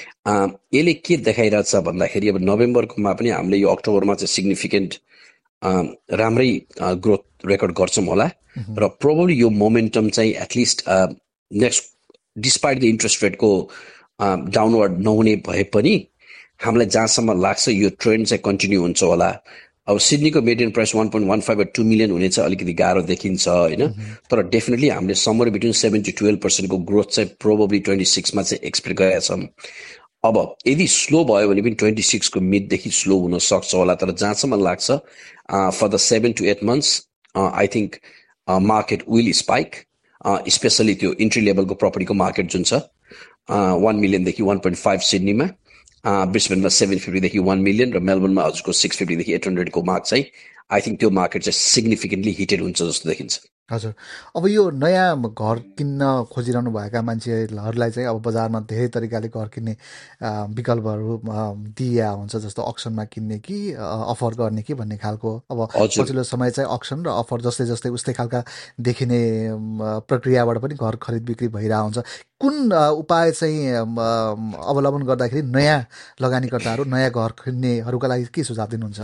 यसले के देखाइरहेछ भन्दाखेरि अब नोभेम्बरकोमा पनि हामीले यो अक्टोबरमा चाहिँ सिग्निफिकेन्ट राम्रै ग्रोथ रेकर्ड गर्छौँ होला र प्रोबब्ली यो मोमेन्टम चाहिँ at least next despite the interest रेटको डाउनवर्ड नहुने भए पनि हामीलाई जहाँसम्म लाग्छ यो ट्रेन्ड चाहिँ कन्टिन्यू हुन्छ होला। अब सिडनीको median price one point one five two million हुने चाहिँ अलिकति गाह्रो देखिन्छ होइन, तर डेफिनेटली हामीले summer between seven to twelve पर्सेन्टको ग्रोथ चाहिँ प्रोबब्ली ट्वेन्टी सिक्समा चाहिँ एक्सपेक्ट गरेका छौँ। अब यदि स्लो भयो भने पनि ट्वेन्टी सिक्सको मिडदेखि स्लो हुन सक्छ होला, तर जहाँसम्म लाग्छ for the seven to eight months I think market will spike, specially त्यो इन्ट्री लेभलको प्रपर्टीको मार्केट जुन छ वान मिलियनदेखि वान पोइन्ट फाइभ सिडनीमा, ब्रिस्बेनमा सेभेन फिफ्टीदेखि वान मिलियन र मेलबर्नमा हजुरको सिक्स फिफ्टीदेखि एट हन्ड्रेडको मार्क चाहिँ आई थिङ्क त्यो मार्केट चाहिँ सिग्निफिकेन्टली हिटेड हुन्छ जस्तो देखिन्छ। हजुर, अब यो नयाँ घर किन्न खोजिरहनु भएका मान्छेहरूलाई चाहिँ अब बजारमा धेरै तरिकाले घर किन्ने विकल्पहरू दिइया हुन्छ, जस्तो अक्सनमा किन्ने कि अफर गर्ने कि भन्ने खालको। अब पछिल्लो समय चाहिँ अक्सन र अफर जस्तै जस्तै उस्तै खालका देखिने प्रक्रियाबाट पनि घर खरिद बिक्री भइरहेको हुन्छ। कुन उपाय चाहिँ अवलम्बन गर्दाखेरि नयाँ लगानीकर्ताहरू नयाँ घर किन्नेहरूका लागि के सुझाव दिनुहुन्छ?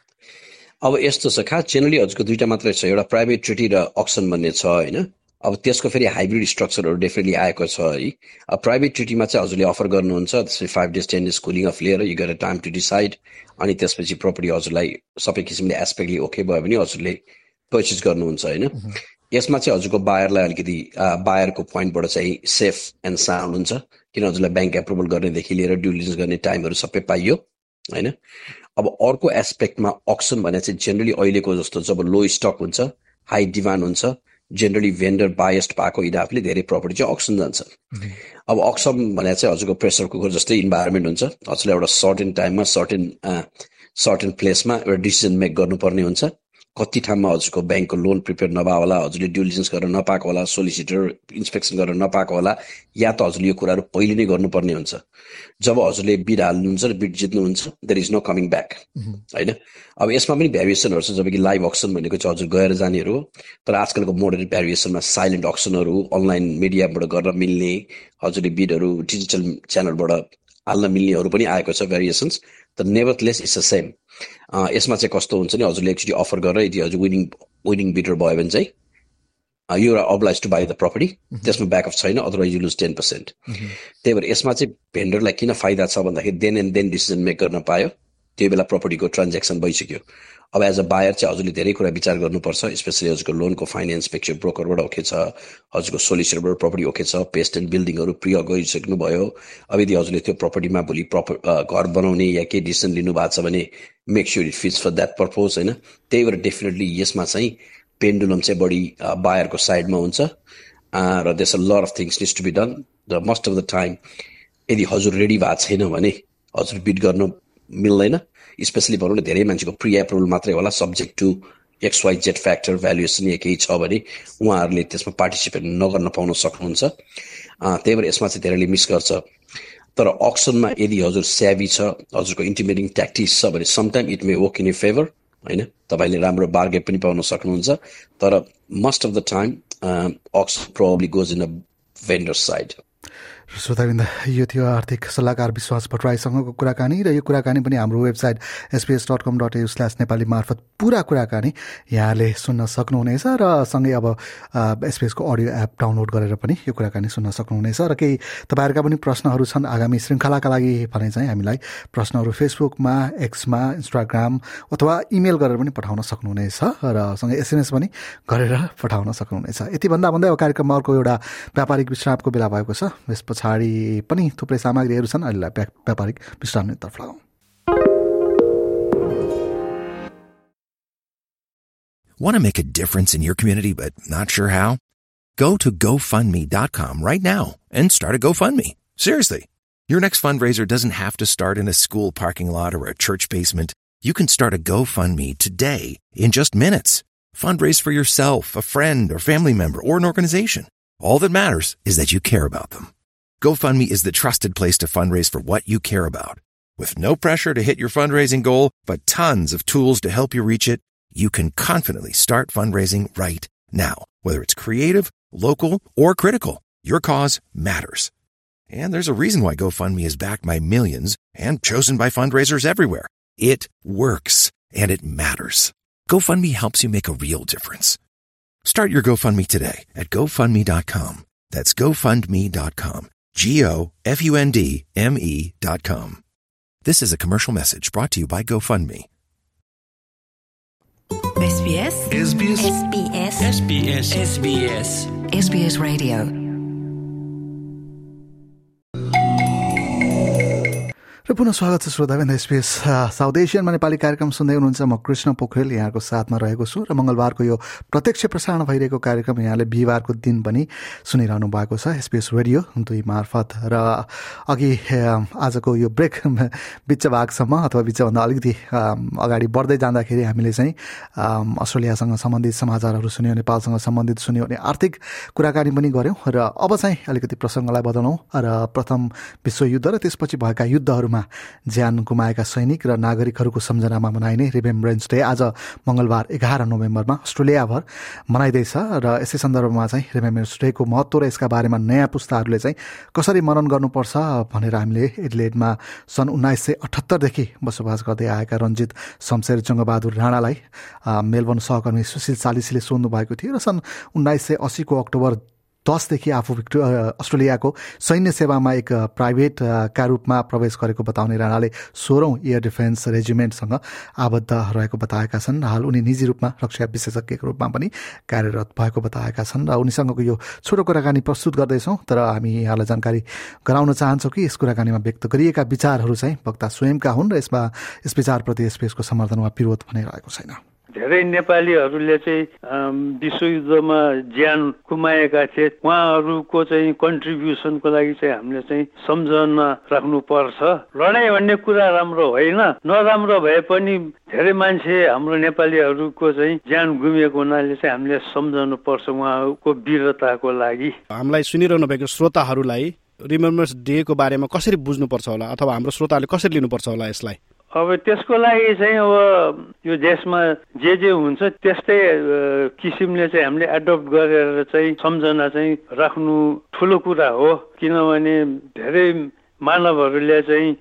अब यस्तो छ, खास जेनरली हजुरको दुईवटा मात्रै छ, एउटा प्राइभेट ट्रिटी र अक्सन भन्ने छ होइन। अब त्यसको फेरि हाइब्रिड स्ट्रक्चरहरू डेफिनेटली आएको छ है। अब प्राइभेट ट्रिटीमा चाहिँ हजुरले अफर गर्नुहुन्छ त्यसपछि five days ten days cooling off लिएर you get a time to decide, अनि त्यसपछि प्रपर्टी हजुरलाई सबै किसिमले एस्पेक्टली ओके भयो भने हजुरले पर्चेस गर्नुहुन्छ होइन। यसमा चाहिँ हजुरको बायरलाई अलिकति बायरको पोइन्टबाट चाहिँ सेफ एन्ड साउन्ड हुन्छ, किन हजुरलाई ब्याङ्क एप्रुभल गर्नेदेखि लिएर ड्यु डिलिजेन्स गर्ने टाइमहरू सबै पाइयो होइन। अब अर्को एस्पेक्टमा अक्सन भने चाहिँ जेनरली अहिलेको जस्तो जब लो स्टक हुन्छ, हाई डिमान्ड हुन्छ, जेनरली भेन्डर बायस्ड भएको हिसाबले धेरै प्रपर्टी चाहिँ अक्सन जान्छ। अब अक्सन भने चाहिँ हजुरको प्रेसर कुकर जस्तै इन्भाइरोमेन्ट हुन्छ, हजुरलाई एउटा सर्टेन टाइममा सर्टेन सर्टेन प्लेसमा एउटा डिसिजन मेक गर्नुपर्ने हुन्छ। कति ठाउँमा हजुरको ब्याङ्कको लोन प्रिपेयर नभए होला, हजुरले ड्यु डिलिजेन्स गर्न नपाएको होला, सोलिसिटर इन्सपेक्सन गर्न नपाएको होला, या त हजुरले यो कुराहरू पहिले नै गर्नुपर्ने हुन्छ। जब हजुरले बिड हाल्नुहुन्छ र बिड जित्नुहुन्छ there is no coming back होइन। अब यसमा पनि भ्यारिएसनहरू छ, जब कि लाइभ अक्सन भनेको चाहिँ हजुर गएर जानेहरू हो, तर आजकलको मोडर्न भ्यारिएसनमा साइलेन्ट अक्सनहरू अनलाइन मिडियाबाट गर्न मिल्ने, हजुरले बिडहरू डिजिटल च्यानलबाट हाल्न मिल्नेहरू पनि आएको छ भ्यारिएसन्स, तर नेभरलेस इट्स द सेम। यसमा चाहिँ कस्तो हुन्छ नि, हजुरले एकचोटि अफर गरेर यदि हजुर विनिङ विनिङ बिडर भयो भने चाहिँ you are oblige to buy the property, त्यसमा ब्याकअप छैन, otherwise you lose ten percent. त्यही भएर यसमा चाहिँ भेन्डरलाई किन फाइदा छ भन्दाखेरि then and then decision make गर्न पायो, त्यो बेला प्रपर्टीको ट्रान्जेक्सन भइसक्यो। अब एज अ बायर चाहिँ हजुरले धेरै कुरा विचार गर्नुपर्छ, स्पेसली हजुरको लोनको फाइनेन्स पिक्चर ब्रोकरबाट ओके छ, हजुरको सोलिसिटरबाट प्रपर्टी ओके छ, पेस्ट एन्ड बिल्डिङहरू प्रि गरिसक्नु भयो। अब यदि हजुरले त्यो प्रपर्टीमा भोलि प्रपर घर बनाउने या केही डिसिजन लिनु भएको छ भने make sure it fits for that purpose होइन। त्यही भएर डेफिनेटली यसमा चाहिँ पेन्डुलम चाहिँ बढी बायरको साइडमा हुन्छ र there a lot of things needs to be done. र मोस्ट अफ द टाइम यदि हजुर रेडी भएको छैन भने हजुर बिड गर्नु मिल्दैन, स्पेसली भनौँ न धेरै मान्छेको प्रि एप्रुभल मात्रै होला, subject to X Y Z factor valuation या केही छ भने उहाँहरूले त्यसमा पार्टिसिपेट नगर्न पाउन सक्नुहुन्छ। त्यही भएर यसमा चाहिँ धेरैले मिस गर्छ। तर अक्सनमा यदि हजुर स्याभी छ, हजुरको इन्टिमिडेटिङ ट्याक्टिक्स छ भने sometime it may work in a favour होइन, तपाईँले राम्रो बार्गेन पनि पाउन सक्नुहुन्छ। तर most of the time auction probably goes in a vendor side. श्रोतावृन्द, यो थियो आर्थिक सल्लाहकार विश्वास भट्टराईसँगको कुराकानी, र यो कुराकानी पनि हाम्रो website SBS dot com dot AU slash Nepali मार्फत पुरा कुराकानी यहाँले सुन्न सक्नुहुनेछ, र सँगै अब एसपीएसको अडियो एप डाउनलोड गरेर पनि यो कुराकानी सुन्न सक्नुहुनेछ। र केही तपाईँहरूका पनि प्रश्नहरू छन् आगामी श्रृङ्खलाका लागि भने चाहिँ हामीलाई प्रश्नहरू फेसबुकमा, एक्समा, इन्स्टाग्राम अथवा इमेल गरेर पनि पठाउन सक्नुहुनेछ, र सँगै एसएमएस पनि गरेर पठाउन सक्नुहुनेछ। यति भन्दा भन्दै अब कार्यक्रममा अर्को एउटा व्यापारिक विश्रामको बेला भएको छ, यस पछाडि पनि थुप्रै सामग्रीहरू छन्। अहिले व्यापारिक विश्रामतर्फ लगाउँ। Want to make a difference in your community but not sure how? Go to go fund me dot com right now and start a GoFundMe. Seriously. Your next fundraiser doesn't have to start in a school parking lot or a church basement. You can start a GoFundMe today in just minutes. Fundraise for yourself, a friend, or family member, or an organization. All that matters is that you care about them. GoFundMe is the trusted place to fundraise for what you care about. With no pressure to hit your fundraising goal, but tons of tools to help you reach it, you can confidently start fundraising right now. Whether it's creative, local, or critical, your cause matters. And there's a reason why GoFundMe is backed by millions and chosen by fundraisers everywhere. It works, and it matters. GoFundMe helps you make a real difference. Start your GoFundMe today at go fund me dot com. That's go fund me dot com. G O F U N D M E dot com. This is a commercial message brought to you by GoFundMe. S B S S B S S B S S B S S B S S B S Radio. र पुनः स्वागत छ श्रोताबिन SBS south एसियनमा नेपाली कार्यक्रम सुन्दै हुनुहुन्छ। म कृष्ण पोखरेल यहाँको साथमा रहेको छु र मङ्गलबारको यो प्रत्यक्ष प्रसारण भइरहेको कार्यक्रम यहाँले बिहिबारको दिन पनि सुनिरहनु भएको छ एसबीएस रेडियो दुई मार्फत। र अघि आजको यो ब्रेक बिच भागसम्म अथवा बिचभन्दा अलिकति अगाडि बढ्दै जाँदाखेरि हामीले चाहिँ अस्ट्रेलियासँग सम्बन्धित समाचारहरू सुन्यौँ, नेपालसँग सम्बन्धित सुन्यौँ अनि आर्थिक कुराकानी पनि गऱ्यौँ। र अब चाहिँ अलिकति प्रसङ्गलाई बदलौँ र प्रथम विश्वयुद्ध र त्यसपछि भएका युद्धहरूमा ज्यान गुमाएका सैनिक र नागरिकहरूको सम्झनामा मनाइने रिमेम्ब्रेन्स डे आज मङ्गलबार एघार नोभेम्बरमा अस्ट्रेलियाभर मनाइँदैछ। र यसै सन्दर्भमा चाहिँ रिमेम्ब्रेन्स डेको महत्त्व र यसका बारेमा नयाँ पुस्ताहरूले चाहिँ कसरी मनन गर्नुपर्छ भनेर हामीले एडिलेडमा सन् उन्नाइस सय अठहत्तरदेखि बसोबास गर्दै आएका रञ्जित शमशेर जङ्गबहादुर राणालाई मेलबर्न सहकर्मी सुशील चालिसीले सोध्नु भएको थियो। र सन् उन्नाइस सय अस्सीको अक्टोबर दसदेखि आफू भिक्टो अस्ट्रेलियाको सैन्य सेवामा एक प्राइभेट का रूपमा प्रवेश गरेको बताउने राणाले सोह्रौँ एयर डिफेन्स रेजिमेन्टसँग आबद्ध रहेको बताएका छन्। हाल उनी निजी रूपमा रक्षा विशेषज्ञको रूपमा पनि कार्यरत भएको बताएका छन्। र उनीसँगको यो छोटो कुराकानी प्रस्तुत गर्दैछौँ, तर हामी यहाँलाई जानकारी गराउन चाहन्छौँ कि यस कुराकानीमा व्यक्त गरिएका विचारहरू चाहिँ वक्ता स्वयंका हुन् र यसमा यस विचारप्रति एसपीएसको समर्थन वा विरोध भने रहेको छैन। धेरै नेपालीहरूले चाहिँ विश्वयुद्धमा ज्यान गुमाएका थिए, उहाँहरूको चाहिँ कन्ट्रिब्युसनको लागि चाहिँ हामीले चाहिँ सम्झना राख्नुपर्छ। लडाइँ भन्ने कुरा राम्रो होइन, नराम्रो भए पनि धेरै मान्छे हाम्रो नेपालीहरूको चाहिँ ज्यान गुमेको हुनाले चाहिँ हामीले सम्झनु पर्छ उहाँको वीरताको लागि। हामीलाई सुनिरहनु भएको श्रोताहरूलाई रिमेम्ब्रेन्स डेको बारेमा कसरी बुझ्नुपर्छ होला अथवा हाम्रो श्रोताहरूले कसरी लिनुपर्छ होला यसलाई? अब त्यसको लागि चाहिँ अब यो देशमा जे जे हुन्छ त्यस्तै किसिमले चाहिँ हामीले एडप्ट गरेर चाहिँ सम्झना चाहिँ राख्नु ठुलो कुरा हो। किनभने धेरै मानवहरूले चाहिँ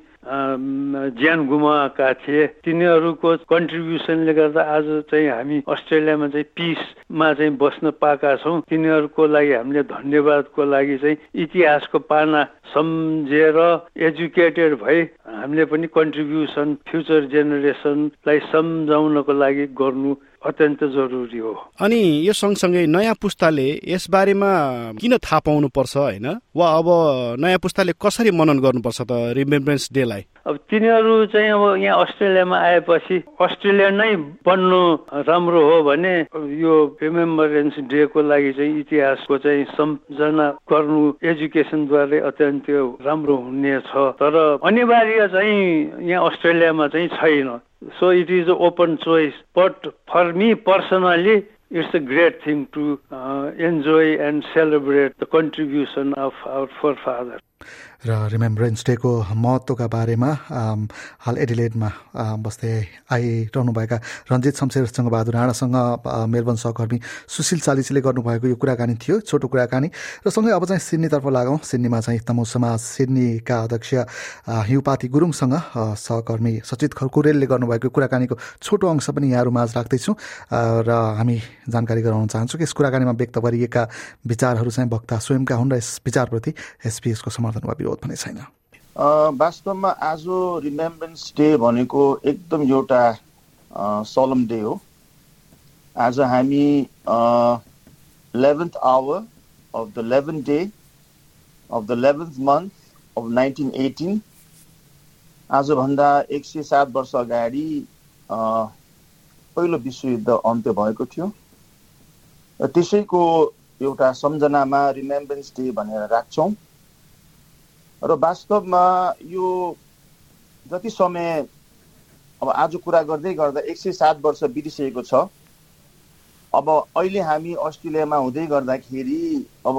ज्यान गुमाएका थिए, तिनीहरूको कन्ट्रिब्युसनले गर्दा आज चाहिँ हामी अस्ट्रेलियामा चाहिँ पिसमा चाहिँ बस्न पाएका छौँ। तिनीहरूको लागि हामीले धन्यवादको लागि चाहिँ इतिहासको पाना सम्झेर एजुकेटेड भई हामीले पनि कन्ट्रिब्युसन फ्युचर जेनेरेसनलाई सम्झाउनको लागि गर्नु अत्यन्त जरुरी हो। अनि यो सँगसँगै नयाँ पुस्ताले यसबारेमा किन थाहा पाउनु पर्छ होइन, वा अब नयाँ पुस्ताले कसरी मनन गर्नुपर्छ त रिमेम्ब्रेन्स डेलाई? अब तिनीहरू चाहिँ अब यहाँ अस्ट्रेलियामा आएपछि अस्ट्रेलिया नै बन्नु राम्रो हो भने यो रिमेम्ब्रेन्स डेको लागि चाहिँ इतिहासको चाहिँ सम्झना गर्नु एजुकेसनद्वारा अत्यन्त राम्रो हुनेछ। तर अनिवार्य चाहिँ यहाँ अस्ट्रेलियामा चाहिँ छैन। So it is an open choice, but for me personally, it's a great thing to uh, enjoy and celebrate the contribution of our forefathers. र रिमेम्ब्रेन्स डेको महत्त्वका बारेमा हाल एडिलेडमा बस्दै आइरहनुभएका रञ्जित शमशेर जङ्गबहादुर राणासँग मेलबर्न सहकर्मी सुशील चालिसीले गर्नुभएको यो कुराकानी थियो, छोटो कुराकानी। र सँगै अब चाहिँ सिडनीतर्फ लागौँ। सिडनीमा चाहिँ तमु समाज सिडनीका अध्यक्ष हिउँपाती गुरुङसँग सहकर्मी सचित खर्कुरेलले गर्नुभएको कुराकानीको छोटो अंश पनि यहाँहरू माझ राख्दैछु र हामी जानकारी गराउन चाहन्छौँ कि यस कुराकानीमा व्यक्त गरिएका विचारहरू चाहिँ वक्ता स्वयंका हुन् र यस विचारप्रति एसपीएसको समर्थन वा विरोध भने छैन। वास्तवमा आज रिमेम्ब्रेन्स डे भनेको एकदम एउटा सोलम डे हो। आज हामी eleventh hour of the eleventh day of the eleventh month of nineteen eighteen आजभन्दा एक सय सात वर्ष अगाडि पहिलो विश्वयुद्ध अन्त्य भएको थियो र त्यसैको एउटा सम्झनामा रिमेम्बरेन्स डे भनेर राख्छौँ। र वास्तवमा यो जति समय अब आज कुरा गर्दै गर्दा एक सय सात वर्ष बितिसकेको छ। अब अहिले हामी अस्ट्रेलियामा हुँदै गर्दाखेरि अब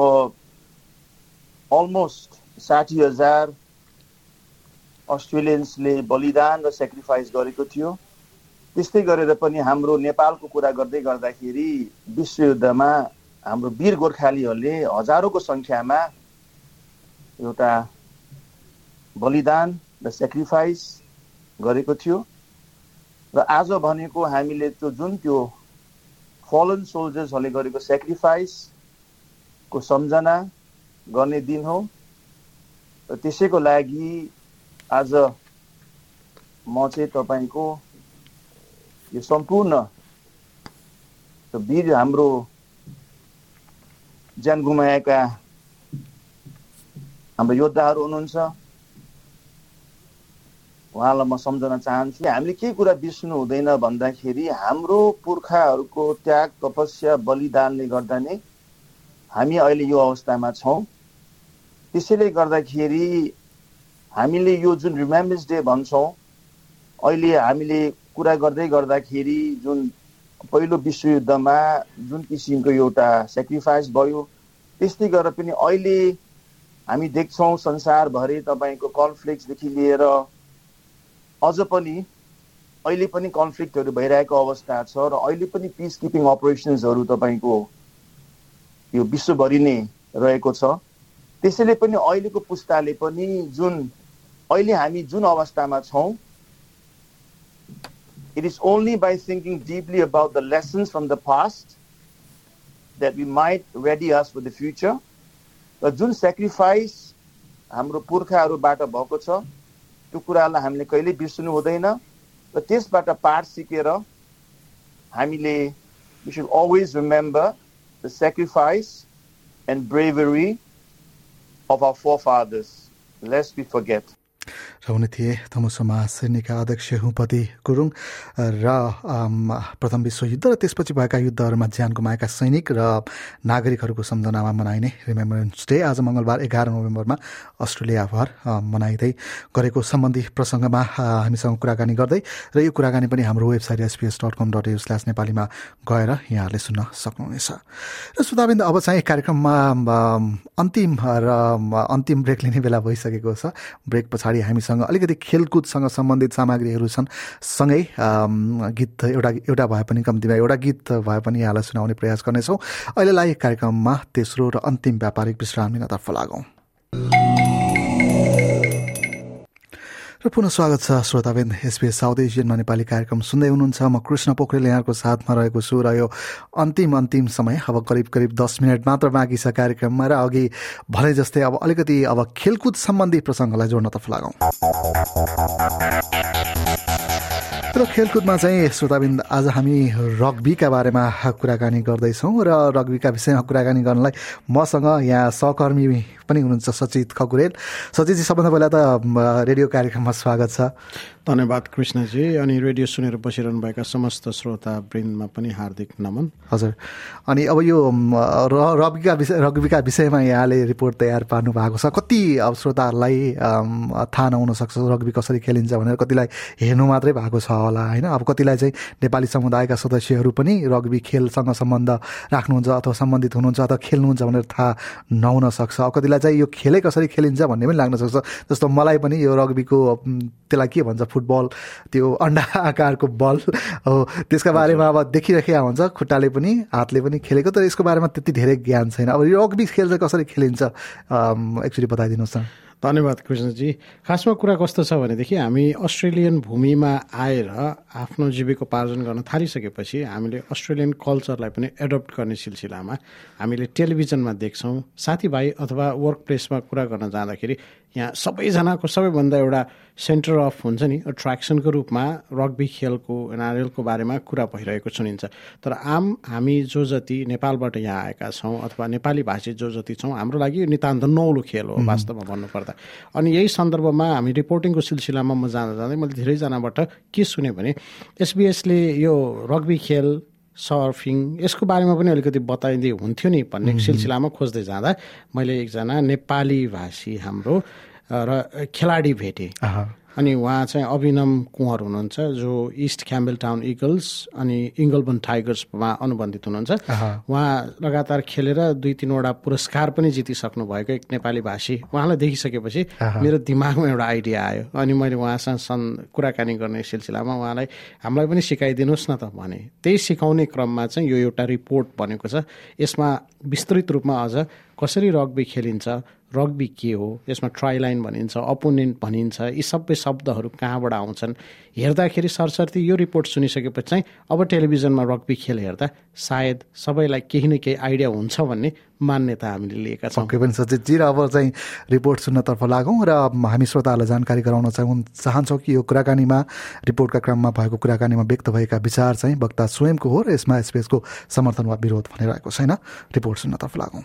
अलमोस्ट साठी हजार अस्ट्रेलियन्सले बलिदान र सेक्रिफाइस गरेको थियो। त्यस्तै गरेर पनि हाम्रो नेपालको कुरा गर्दै गर्दाखेरि विश्वयुद्धमा हाम्रो वीर गोर्खालीहरूले हजारौँको सङ्ख्यामा एउटा बलिदान र सेक्रिफाइस गरेको थियो। र आज भनेको हामीले त्यो जुन त्यो फलन सोल्जर्सहरूले गरेको सेक्रिफाइसको सम्झना गर्ने दिन हो। र त्यसैको लागि आज म चाहिँ तपाईँको यो सम्पूर्ण वीर हाम्रो ज्यान गुमाएका हाम्रो योद्धाहरू हुनुहुन्छ, उहाँलाई म सम्झन चाहन्छु। हामीले केही कुरा बिर्सनु हुँदैन भन्दाखेरि हाम्रो पुर्खाहरूको त्याग तपस्या बलिदानले गर्दा नै हामी अहिले यो अवस्थामा छौँ। त्यसैले गर्दाखेरि हामीले यो जुन रिमेम्बरेन्स डे भन्छौँ, अहिले हामीले कुरा गर्दै गर्दाखेरि जुन पहिलो विश्वयुद्धमा जुन किसिमको एउटा सेक्रिफाइस भयो, त्यस्तै गरेर पनि अहिले हामी देख्छौँ संसारभरि तपाईँको कन्फ्लिक्टदेखि लिएर अझ पनि अहिले पनि कन्फ्लिक्टहरू भइरहेको अवस्था छ र अहिले पनि पिस किपिङ अपरेसन्सहरू तपाईँको यो विश्वभरि नै रहेको छ। त्यसैले पनि अहिलेको पुस्ताले पनि जुन अहिले हामी जुन अवस्थामा छौँ, it is only by thinking deeply about the lessons from the past that we might ready us for the future. र जुन सेक्रिफाइस हाम्रो पुर्खाहरूबाट भएको छ त्यो कुरालाई हामीले कहिल्यै बिर्सनु हुँदैन। र त्यसबाट पाठ सिकेर हामीले we should always remember the sacrifice and bravery of our forefathers, lest we forget. र हुने थिए तमु समाज सैनिकका अध्यक्ष हुपति गुरुङ र प्रथम विश्वयुद्ध र त्यसपछि भएका युद्धहरूमा ज्यान गुमाएका सैनिक र नागरिकहरूको सम्झनामा मनाइने रिमेम्बरेन्स डे आज मङ्गलबार एघार नोभेम्बरमा अस्ट्रेलियाभर मनाइँदै गरेको सम्बन्धी प्रसङ्गमा हामीसँग कुराकानी गर्दै र यो कुराकानी पनि हाम्रो website SBS dot com dot AU slash नेपालीमा गएर यहाँहरूले सुन्न सक्नुहुनेछ। र श्रोताबिन्द अब चाहिँ कार्यक्रममा अन्तिम र अन्तिम ब्रेक लिने बेला भइसकेको छ। ब्रेक पछाडि हामीसँग अलिकति खेलकुदसँग सम्बन्धित सामग्रीहरू छन्, सँगै गीत एउटा एउटा भए पनि कम्तीमा एउटा गीत भए पनि यहाँलाई सुनाउने प्रयास गर्नेछौँ। अहिलेलाई कार्यक्रममा तेस्रो र अन्तिम व्यापारिक विश्राम लिनतर्फ लागौँ। र पुनः स्वागत छ श्रोताबिन्द, एसपीएस साउथ एसियनमा नेपाली कार्यक्रम सुन्दै हुनुहुन्छ। म कृष्ण पोखरेल यहाँको साथमा रहेको छु र यो अन्तिम अन्तिम समय अब करिब करिब दस मिनट मात्र बाँकी छ कार्यक्रममा र अघि भने जस्तै अब अलिकति अब खेलकुद सम्बन्धी प्रसङ्गलाई जोड्नतर्फ लागौँ। र खेलकुदमा चाहिँ श्रोताबिन्द आज हामी रग्बीका बारेमा कुराकानी गर्दैछौँ र रग्बीका विषयमा कुराकानी गर्नलाई मसँग यहाँ सहकर्मी पनि हुनुहुन्छ सचित खकुरेल। सचितजी, सबभन्दा पहिला त रेडियो कार्यक्रममा स्वागत छ। धन्यवाद कृष्णजी, अनि रेडियो सुनेर बसिरहनु भएका समस्त श्रोता वृन्दमा पनि हार्दिक नमन। हजुर, अनि अब यो रग्बीका विषय रग्बीका विषयमा यहाँले रिपोर्ट तयार पार्नु भएको छ। कति अब श्रोताहरूलाई थाहा नहुन सक्छ रग्बी कसरी खेलिन्छ भनेर, कतिलाई हेर्नु मात्रै भएको छ होला होइन। अब कतिलाई चाहिँ नेपाली समुदायका सदस्यहरू पनि रग्बी खेलसँग सम्बन्ध राख्नुहुन्छ अथवा सम्बन्धित हुनुहुन्छ अथवा खेल्नुहुन्छ भनेर थाहा नहुन सक्छ। अब कतिलाई चाहिँ यो खेलै कसरी खेलिन्छ भन्ने पनि लाग्न सक्छ। जस्तो मलाई पनि यो रग्बीको त्यसलाई के भन्छ, फुटबल, त्यो अन्डा आकारको बल हो, त्यसका बारेमा अब देखिराखेका हुन्छ, खुट्टाले पनि हातले पनि खेलेको, तर यसको बारेमा त्यति धेरै ज्ञान छैन। अब यो रग्बी खेल चाहिँ कसरी खेलिन्छ एक्चुअली बताइदिनुहोस् न। धन्यवाद कृष्णजी। खासमा कुरा कस्तो छ भनेदेखि हामी अस्ट्रेलियन भूमिमा आएर आफ्नो जीविकोपार्जन गर्न थालिसकेपछि हामीले अस्ट्रेलियन कल्चरलाई पनि एडप्ट गर्ने सिलसिलामा हामीले टेलिभिजनमा देख्छौँ, साथीभाइ अथवा वर्क प्लेसमा कुरा गर्न जाँदाखेरि यहाँ सबैजनाको सबैभन्दा एउटा सेन्टर अफ हुन्छ नि एट्र्याक्सनको रूपमा रग्बी खेलको एनआरएलको बारेमा कुरा भइरहेको सुनिन्छ। तर आम हामी जो जति नेपालबाट यहाँ आएका छौँ अथवा नेपाली भाषी जो जति छौँ हाम्रो लागि यो नितान्त नौलो खेल हो वास्तवमा भन्नुपर्दा। अनि यही सन्दर्भमा हामी रिपोर्टिङको सिलसिलामा म जाँदा जाँदै मैले धेरैजनाबाट के सुने भने एसबिएसले यो रग्बी खेल सर्फिङ यसको बारेमा पनि अलिकति बताइदिए हुन्थ्यो नि भन्ने सिलसिलामा खोज्दै जाँदा मैले एकजना नेपाली भाषी हाम्रो र खेलाडी भेटेँ। अनि उहाँ चाहिँ अभिनम कुँवर हुनुहुन्छ जो इस्ट क्याम्बेल टाउन इगल्स अनि इङ्गलबर्न टाइगर्समा अनुबन्धित हुनुहुन्छ। उहाँ लगातार खेलेर दुई तिनवटा पुरस्कार पनि जितिसक्नु भएको एक नेपाली भाषी। उहाँलाई देखिसकेपछि मेरो दिमागमा एउटा आइडिया आयो अनि मैले उहाँसँग सन् कुराकानी गर्ने सिलसिलामा उहाँलाई हामीलाई पनि सिकाइदिनुहोस् न त भने। त्यही सिकाउने क्रममा चाहिँ यो एउटा रिपोर्ट बनेको छ। यसमा विस्तृत रूपमा अझ कसरी रग्बी खेलिन्छ, रग्बी के हो, यसमा ट्राइलाइन भनिन्छ, अपोनेन्ट भनिन्छ, यी सबै शब्दहरू कहाँबाट आउँछन् हेर्दाखेरि सरसर्ती यो रिपोर्ट सुनिसकेपछि चाहिँ अब टेलिभिजनमा रग्बी खेल हेर्दा सायद सबैलाई केही न केही आइडिया हुन्छ भन्ने मान्यता हामीले लिएका छौँ। पक्कै पनि सचितजी, र अब चाहिँ रिपोर्ट सुन्नतर्फ लागौँ र हामी श्रोताहरूलाई जानकारी गराउन चाहँ चाहन्छौँ कि यो कुराकानीमा रिपोर्टका क्रममा भएको कुराकानीमा व्यक्त भएका विचार चाहिँ वक्ता स्वयंको हो र यसमा एसपिएसको समर्थन वा विरोध भनिरहेको छैन। रिपोर्ट सुन्नतर्फ लागौँ।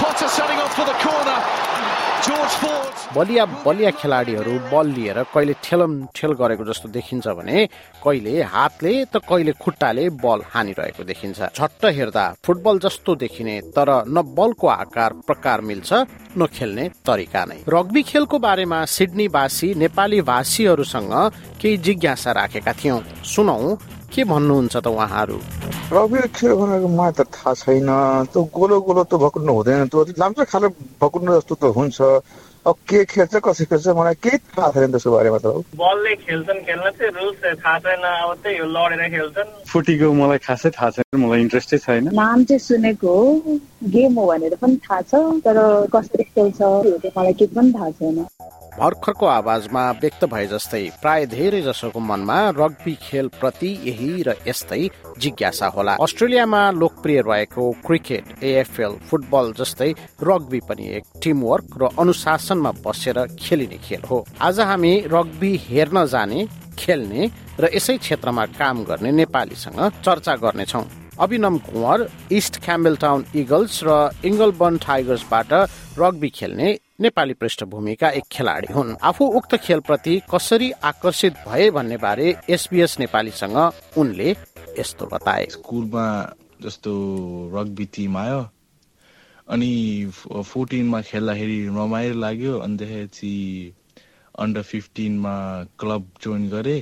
बलिया बलिया खेलाडीहरू बल लिएर कहिले ठेलम ठेल गरेको जस्तो देखिन्छ भने कहिले हातले त कहिले खुट्टाले बल हानिरहेको देखिन्छ। झट्ट हेर्दा फुटबल जस्तो देखिने तर न बलको आकार प्रकार मिल्छ न खेल्ने तरिका नै। रग्बी खेलको बारेमा सिडनीवासी नेपाली भाषीहरूसँग केही जिज्ञासा राखेका थियौं। सुनौ के भन्नुहुन्छ त उहाँहरू। रग्बी खेल भनेको मलाई त थाहा छैन। त्यो गोलो गोलो त भकुर्नु हुँदैन, त्यो लाम्चो खाले भकुर्नु जस्तो त हुन्छ। अब के खेल्छ कसरी खेल्छ मलाई केही थाहा छैन त्यसको बारेमा त। बलले खेल्छन्, खेल्न चाहिँ रुल्स थाहा छैन, अब त्यही हो लडेर खेल्छन्। फुटीको मलाई खासै थाहा छैन, मलाई इन्ट्रेस्टै छैन। नाम चाहिँ सुनेको हो, गेम हो भनेर पनि थाहा छ, तर कसरी खेल्छ त्यो मलाई केही पनि थाहा छैन। भर्खरको आवाजमा व्यक्त भए जस्तै प्राय धेरै जसोको मनमा रग्बी खेल प्रति यही र यस्तै जिज्ञासा होला। अस्ट्रेलियामा लोकप्रिय रहेको क्रिकेट, एएफएल, फुटबल जस्तै रग्बी पनि एक टिमवर्क र अनुशासनमा बसेर खेलिने खेल हो। आज हामी रग्बी हेर्न जाने, खेल्ने र यसै क्षेत्रमा काम गर्ने नेपालीसँग चर्चा गर्नेछौँ। Abhinam Kunwar East Campbelltown Eagles र इङ्गलबर्न टाइगर्सबाट रग्बी खेल्ने नेपाली पृष्ठभूमिका एक खेलाडी हुन्। आफू उक्त खेलप्रति कसरी आकर्षित भए भन्ने बारे एसबीएस नेपालीसँग उनले यस्तो बताए। स्कुलमा जस्तो रग्बी टिम आयो अनि फोर्टिनमा खेल्दाखेरि रमाइलो लाग्यो, अनि त्यसपछि अन्डर फिफ्टिनमा क्लब जोइन गरे,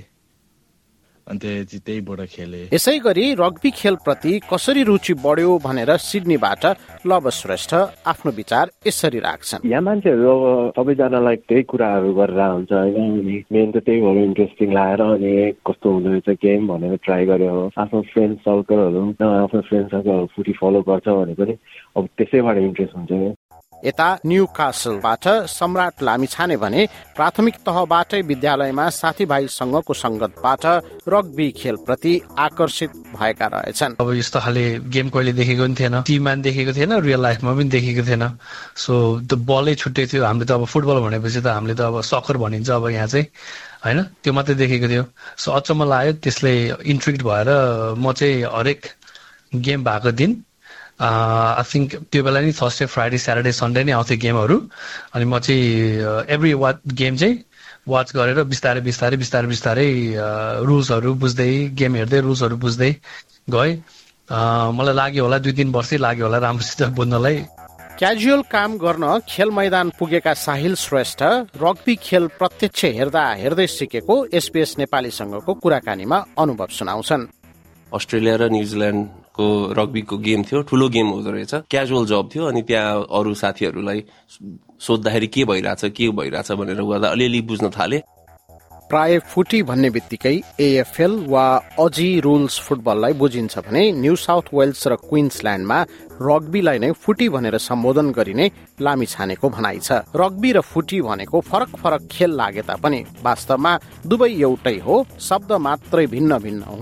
त्यहीबाट खेले। यसै गरी रग्बी खेलप्रति कसरी रुचि बढ्यो भनेर सिडनीबाट लव श्रेष्ठ आफ्नो विचार यसरी राख्छन्। यहाँ मान्छेहरू अब सबैजनालाई त्यही कुराहरू गरेर हुन्छ होइन, अनि मेन त त्यही हो, इन्ट्रेस्टिङ लागेर अनि कस्तो हुँदो रहेछ गेम भनेर ट्राई गर्यो हो। आफ्नो फ्रेन्ड सर्कलहरू आफ्नो फ्रेन्ड सर्कलहरू फुटी फलो गर्छ भने पनि अब त्यसैबाट इन्ट्रेस्ट हुन्छ। यता न्यू कासलबाट सम्राट लामिछाने भने प्राथमिक तहबाटै विद्यालयमा साथीभाइसँगको संगतबाट रग्बी खेल प्रति आकर्षित भएका रहेछन्। अब यस्तो खाले गेम कहिले देखेको पनि थिएन, टिममा पनि देखेको थिएन, रियल लाइफमा पनि देखेको थिएन। सो त्यो बलै छुट्टै थियो। हामीले त अब फुटबल भनेपछि त हामीले त अब सकर भनिन्छ अब यहाँ चाहिँ होइन, त्यो मात्रै देखेको थियो। सो अचम्म लाग्यो, त्यसले इन्ट्रिक्ट भएर म चाहिँ हरेक गेम भएको दिन आई थिङ्क त्यो बेला नि थर्सडे फ्राइडे स्याटरडे सन्डे नै आउँथ्यो गेमहरू, अनि म चाहिँ एभ्री वाच गेम चाहिँ वाच गरेर बिस्तारै बिस्तारै बिस्तारै बिस्तारै रुल्सहरू बुझ्दै गेम हेर्दै रुल्सहरू बुझ्दै गएँ। मलाई लाग्यो होला दुई तिन वर्षै लाग्यो होला राम्रोसित बुझ्नलाई। क्याजुअल काम गर्न खेल मैदान पुगेका साहिल श्रेष्ठ रग्बी खेल प्रत्यक्ष हेर्दा हेर्दै सिकेको एसपीएस नेपालीसँगको कुराकानीमा अनुभव सुनाउँछन्। अस्ट्रेलिया र न्युजिल्यान्डको रग्बीको गेम थियो, ठुलो गेम हुँदो रहेछ, क्याजुअल जब थियो। अनि त्यहाँ अरू साथीहरूलाई सोद्धाखेरि के भइरहेछ के भइरहेछ भनेर गर्दा अलिअलि बुझ्न थाले। प्राय फुटी भन्ने बित्तिकै एएफएल वा अजी रुल्स फुटबललाई बुझिन्छ भने न्यू साउथ वेल्स र क्विन्सल्यान्डमा रग्बीलाई नै फुटी भनेर सम्बोधन गरिने लामिछानेको भनाइ छ। रग्बी र फुटी भनेको फरक फरक खेल लागे तापनि वास्तवमा दुवै एउटै हो, शब्द मात्रै भिन्न भिन्न हुन्।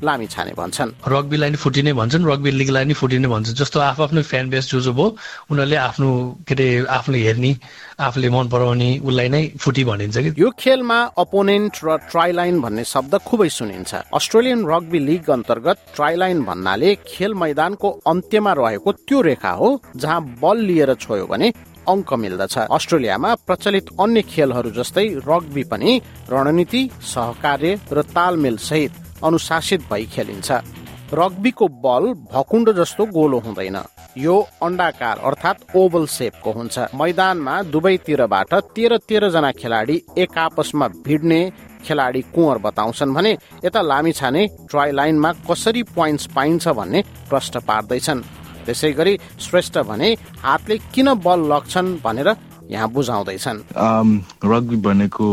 लामिछाने भन्छन्। रग्बीलाई नि फुटी नै भन्छन्, रग्बी लिगलाई नि फुटी नै भन्छन्। जस्तो आफू आफ्नो फ्यान बेस जो जो भयो उनीहरूले आफ्नो के अरे आफूले हेर्ने आफूले मन पराउने उसलाई नै फुटी भनिन्छ कि। यो खेलमा अपोनेन्ट र ट्राई लाइन भन्ने शब्द खुबै सुनिन्छ। अस्ट्रेलियन रग्बी लिग अन्तर्गत ट्राई लाइन भन्नाले खेल मैदानको अन्त्यमा रहेको त्यो रेखा हो जहाँ बल लिएर छोयो भने अङ्क मिल्दछ। अस्ट्रेलियामा प्रचलित अन्य खेलहरू जस्तै रग्बी पनि रणनीति, सहकार्य र तालमेल सहित अनुशासित भई खेलिन्छ। रग्बीको बल भकुण्ड जस्तो गोलो हुँदैन, यो अण्डाकार अर्थात ओभल शेपको हुन्छ। मैदानमा दुवैतिरबाट तेह्र तेह्र जना खेलाडी एक आपसमा भिड्ने खेलाडी कुँवर बताउँछन् भने यता लामिछाने ट्राई लाइनमा कसरी पोइन्ट्स पाइन्छ भन्ने प्रश्न पार्दैछन्। त्यसै गरी श्रेष्ठ भने हातले किन बल लग्छन् भनेर यहाँ बुझाउँदैछन्। रग्बी भनेको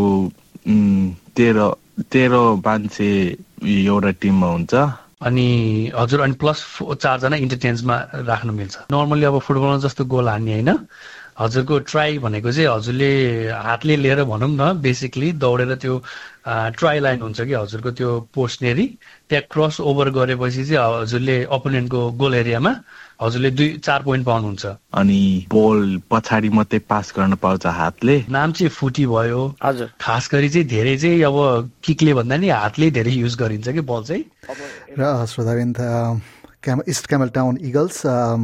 तेह्र तेह्र मान्छे एउटा टिममा हुन्छ अनि हजुर अनि प्लस चारजना इन्टरचेन्जमा राख्न मिल्छ। नर्मली अब फुटबलमा जस्तो गोल हान्ने होइन, हजुरको ट्राई भनेको चाहिँ हजुरले हातले लिएर भनौँ न बेसिकली दौडेर त्यो ट्राई लाइन हुन्छ कि हजुरको त्यो पोस्टनेरी त्यहाँ क्रस ओभर गरेपछि चाहिँ हजुरले अपोनेन्टको गोल एरियामा हजुरले दुई चार पोइन्ट पाउनुहुन्छ। अनि बल पछाडि मात्रै पास गर्न पाउँछ हातले, नाम चाहिँ फुटी भयो। हजुर खास गरी चाहिँ धेरै चाहिँ अब किकले भन्दा नि हातले धेरै युज गरिन्छ कि बल चाहिँ। र श्रोताबिन्द Cam East Campbelltown Eagles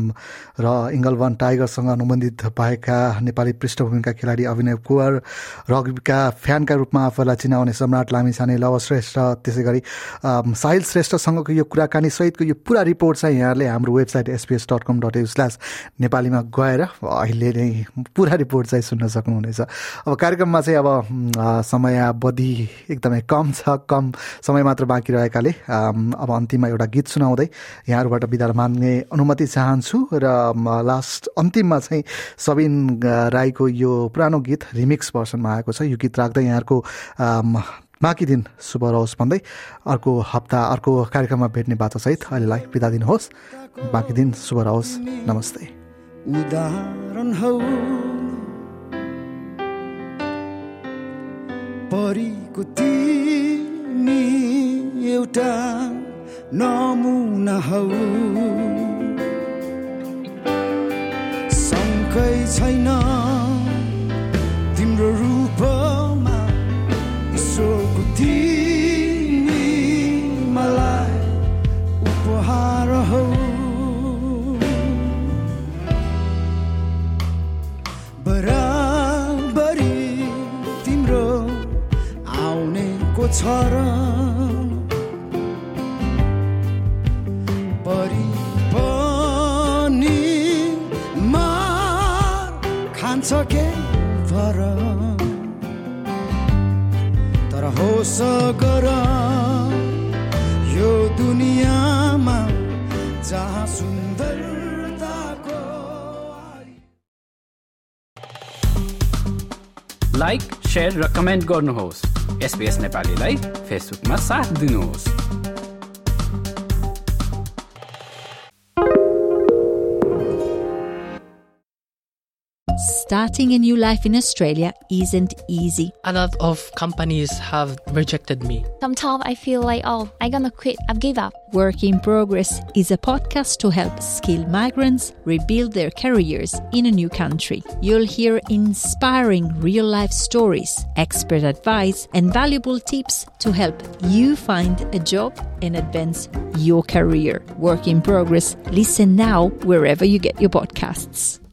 र इङ्गल वान टाइगरसँग अनुबन्धित भएका नेपाली पृष्ठभूमिका खेलाडी अभिनव कुँवर, रग्बीका फ्यानका रूपमा आफूलाई चिनाउने सम्राट लामिछाने, लव श्रेष्ठ, त्यसै गरी साहिल श्रेष्ठसँगको यो कुराकानी सहितको यो पुरा रिपोर्ट चाहिँ यहाँले हाम्रो website SBS dot com dot AU slash नेपालीमा गएर अहिले नै पुरा रिपोर्ट चाहिँ सुन्न सक्नुहुनेछ। अब कार्यक्रममा चाहिँ अब समयावधि एकदमै कम छ, कम समय मात्र बाँकी रहेकाले अब अन्तिममा एउटा गीत सुनाउँदै यहाँहरूबाट बिदा माग्ने अनुमति चाहन्छु। र लास्ट अन्तिममा चाहिँ सबिन राईको यो पुरानो गीत रिमिक्स भर्सनमा आएको छ। यो गीत राख्दै यहाँहरूको बाँकी दिन शुभ रहोस् भन्दै अर्को हप्ता अर्को कार्यक्रममा भेट्ने बाचासहित अहिलेलाई बिदा दिनुहोस्। बाँकी दिन शुभ रहोस्। नमस्ते। उदाहरण हौ परीको तिमी एउटा नमुना हौ, शङ्कै छैन तिम्रो रूपमा ईश्वरको तिमी मलाई उपहार हौ। बराबरी तिम्रो आउनेको छ र परी पनि मार खान्छ के भर, तर होस गर यो दुनियाँमा जहाँ सुन्दरताको। लाइक, शेयर र कमेन्ट गर्नुहोस्। एसबीएस नेपालीलाई फेसबुकमा साथ दिनुहोस्। Starting a new life in Australia isn't easy. A lot of companies have rejected me. Sometimes I feel like, oh, I'm gonna quit, I've give up. Work in Progress is a podcast to help skilled migrants rebuild their careers in a new country. You'll hear inspiring real-life stories, expert advice, and valuable tips to help you find a job and advance your career. Work in Progress. Listen now wherever you get your podcasts.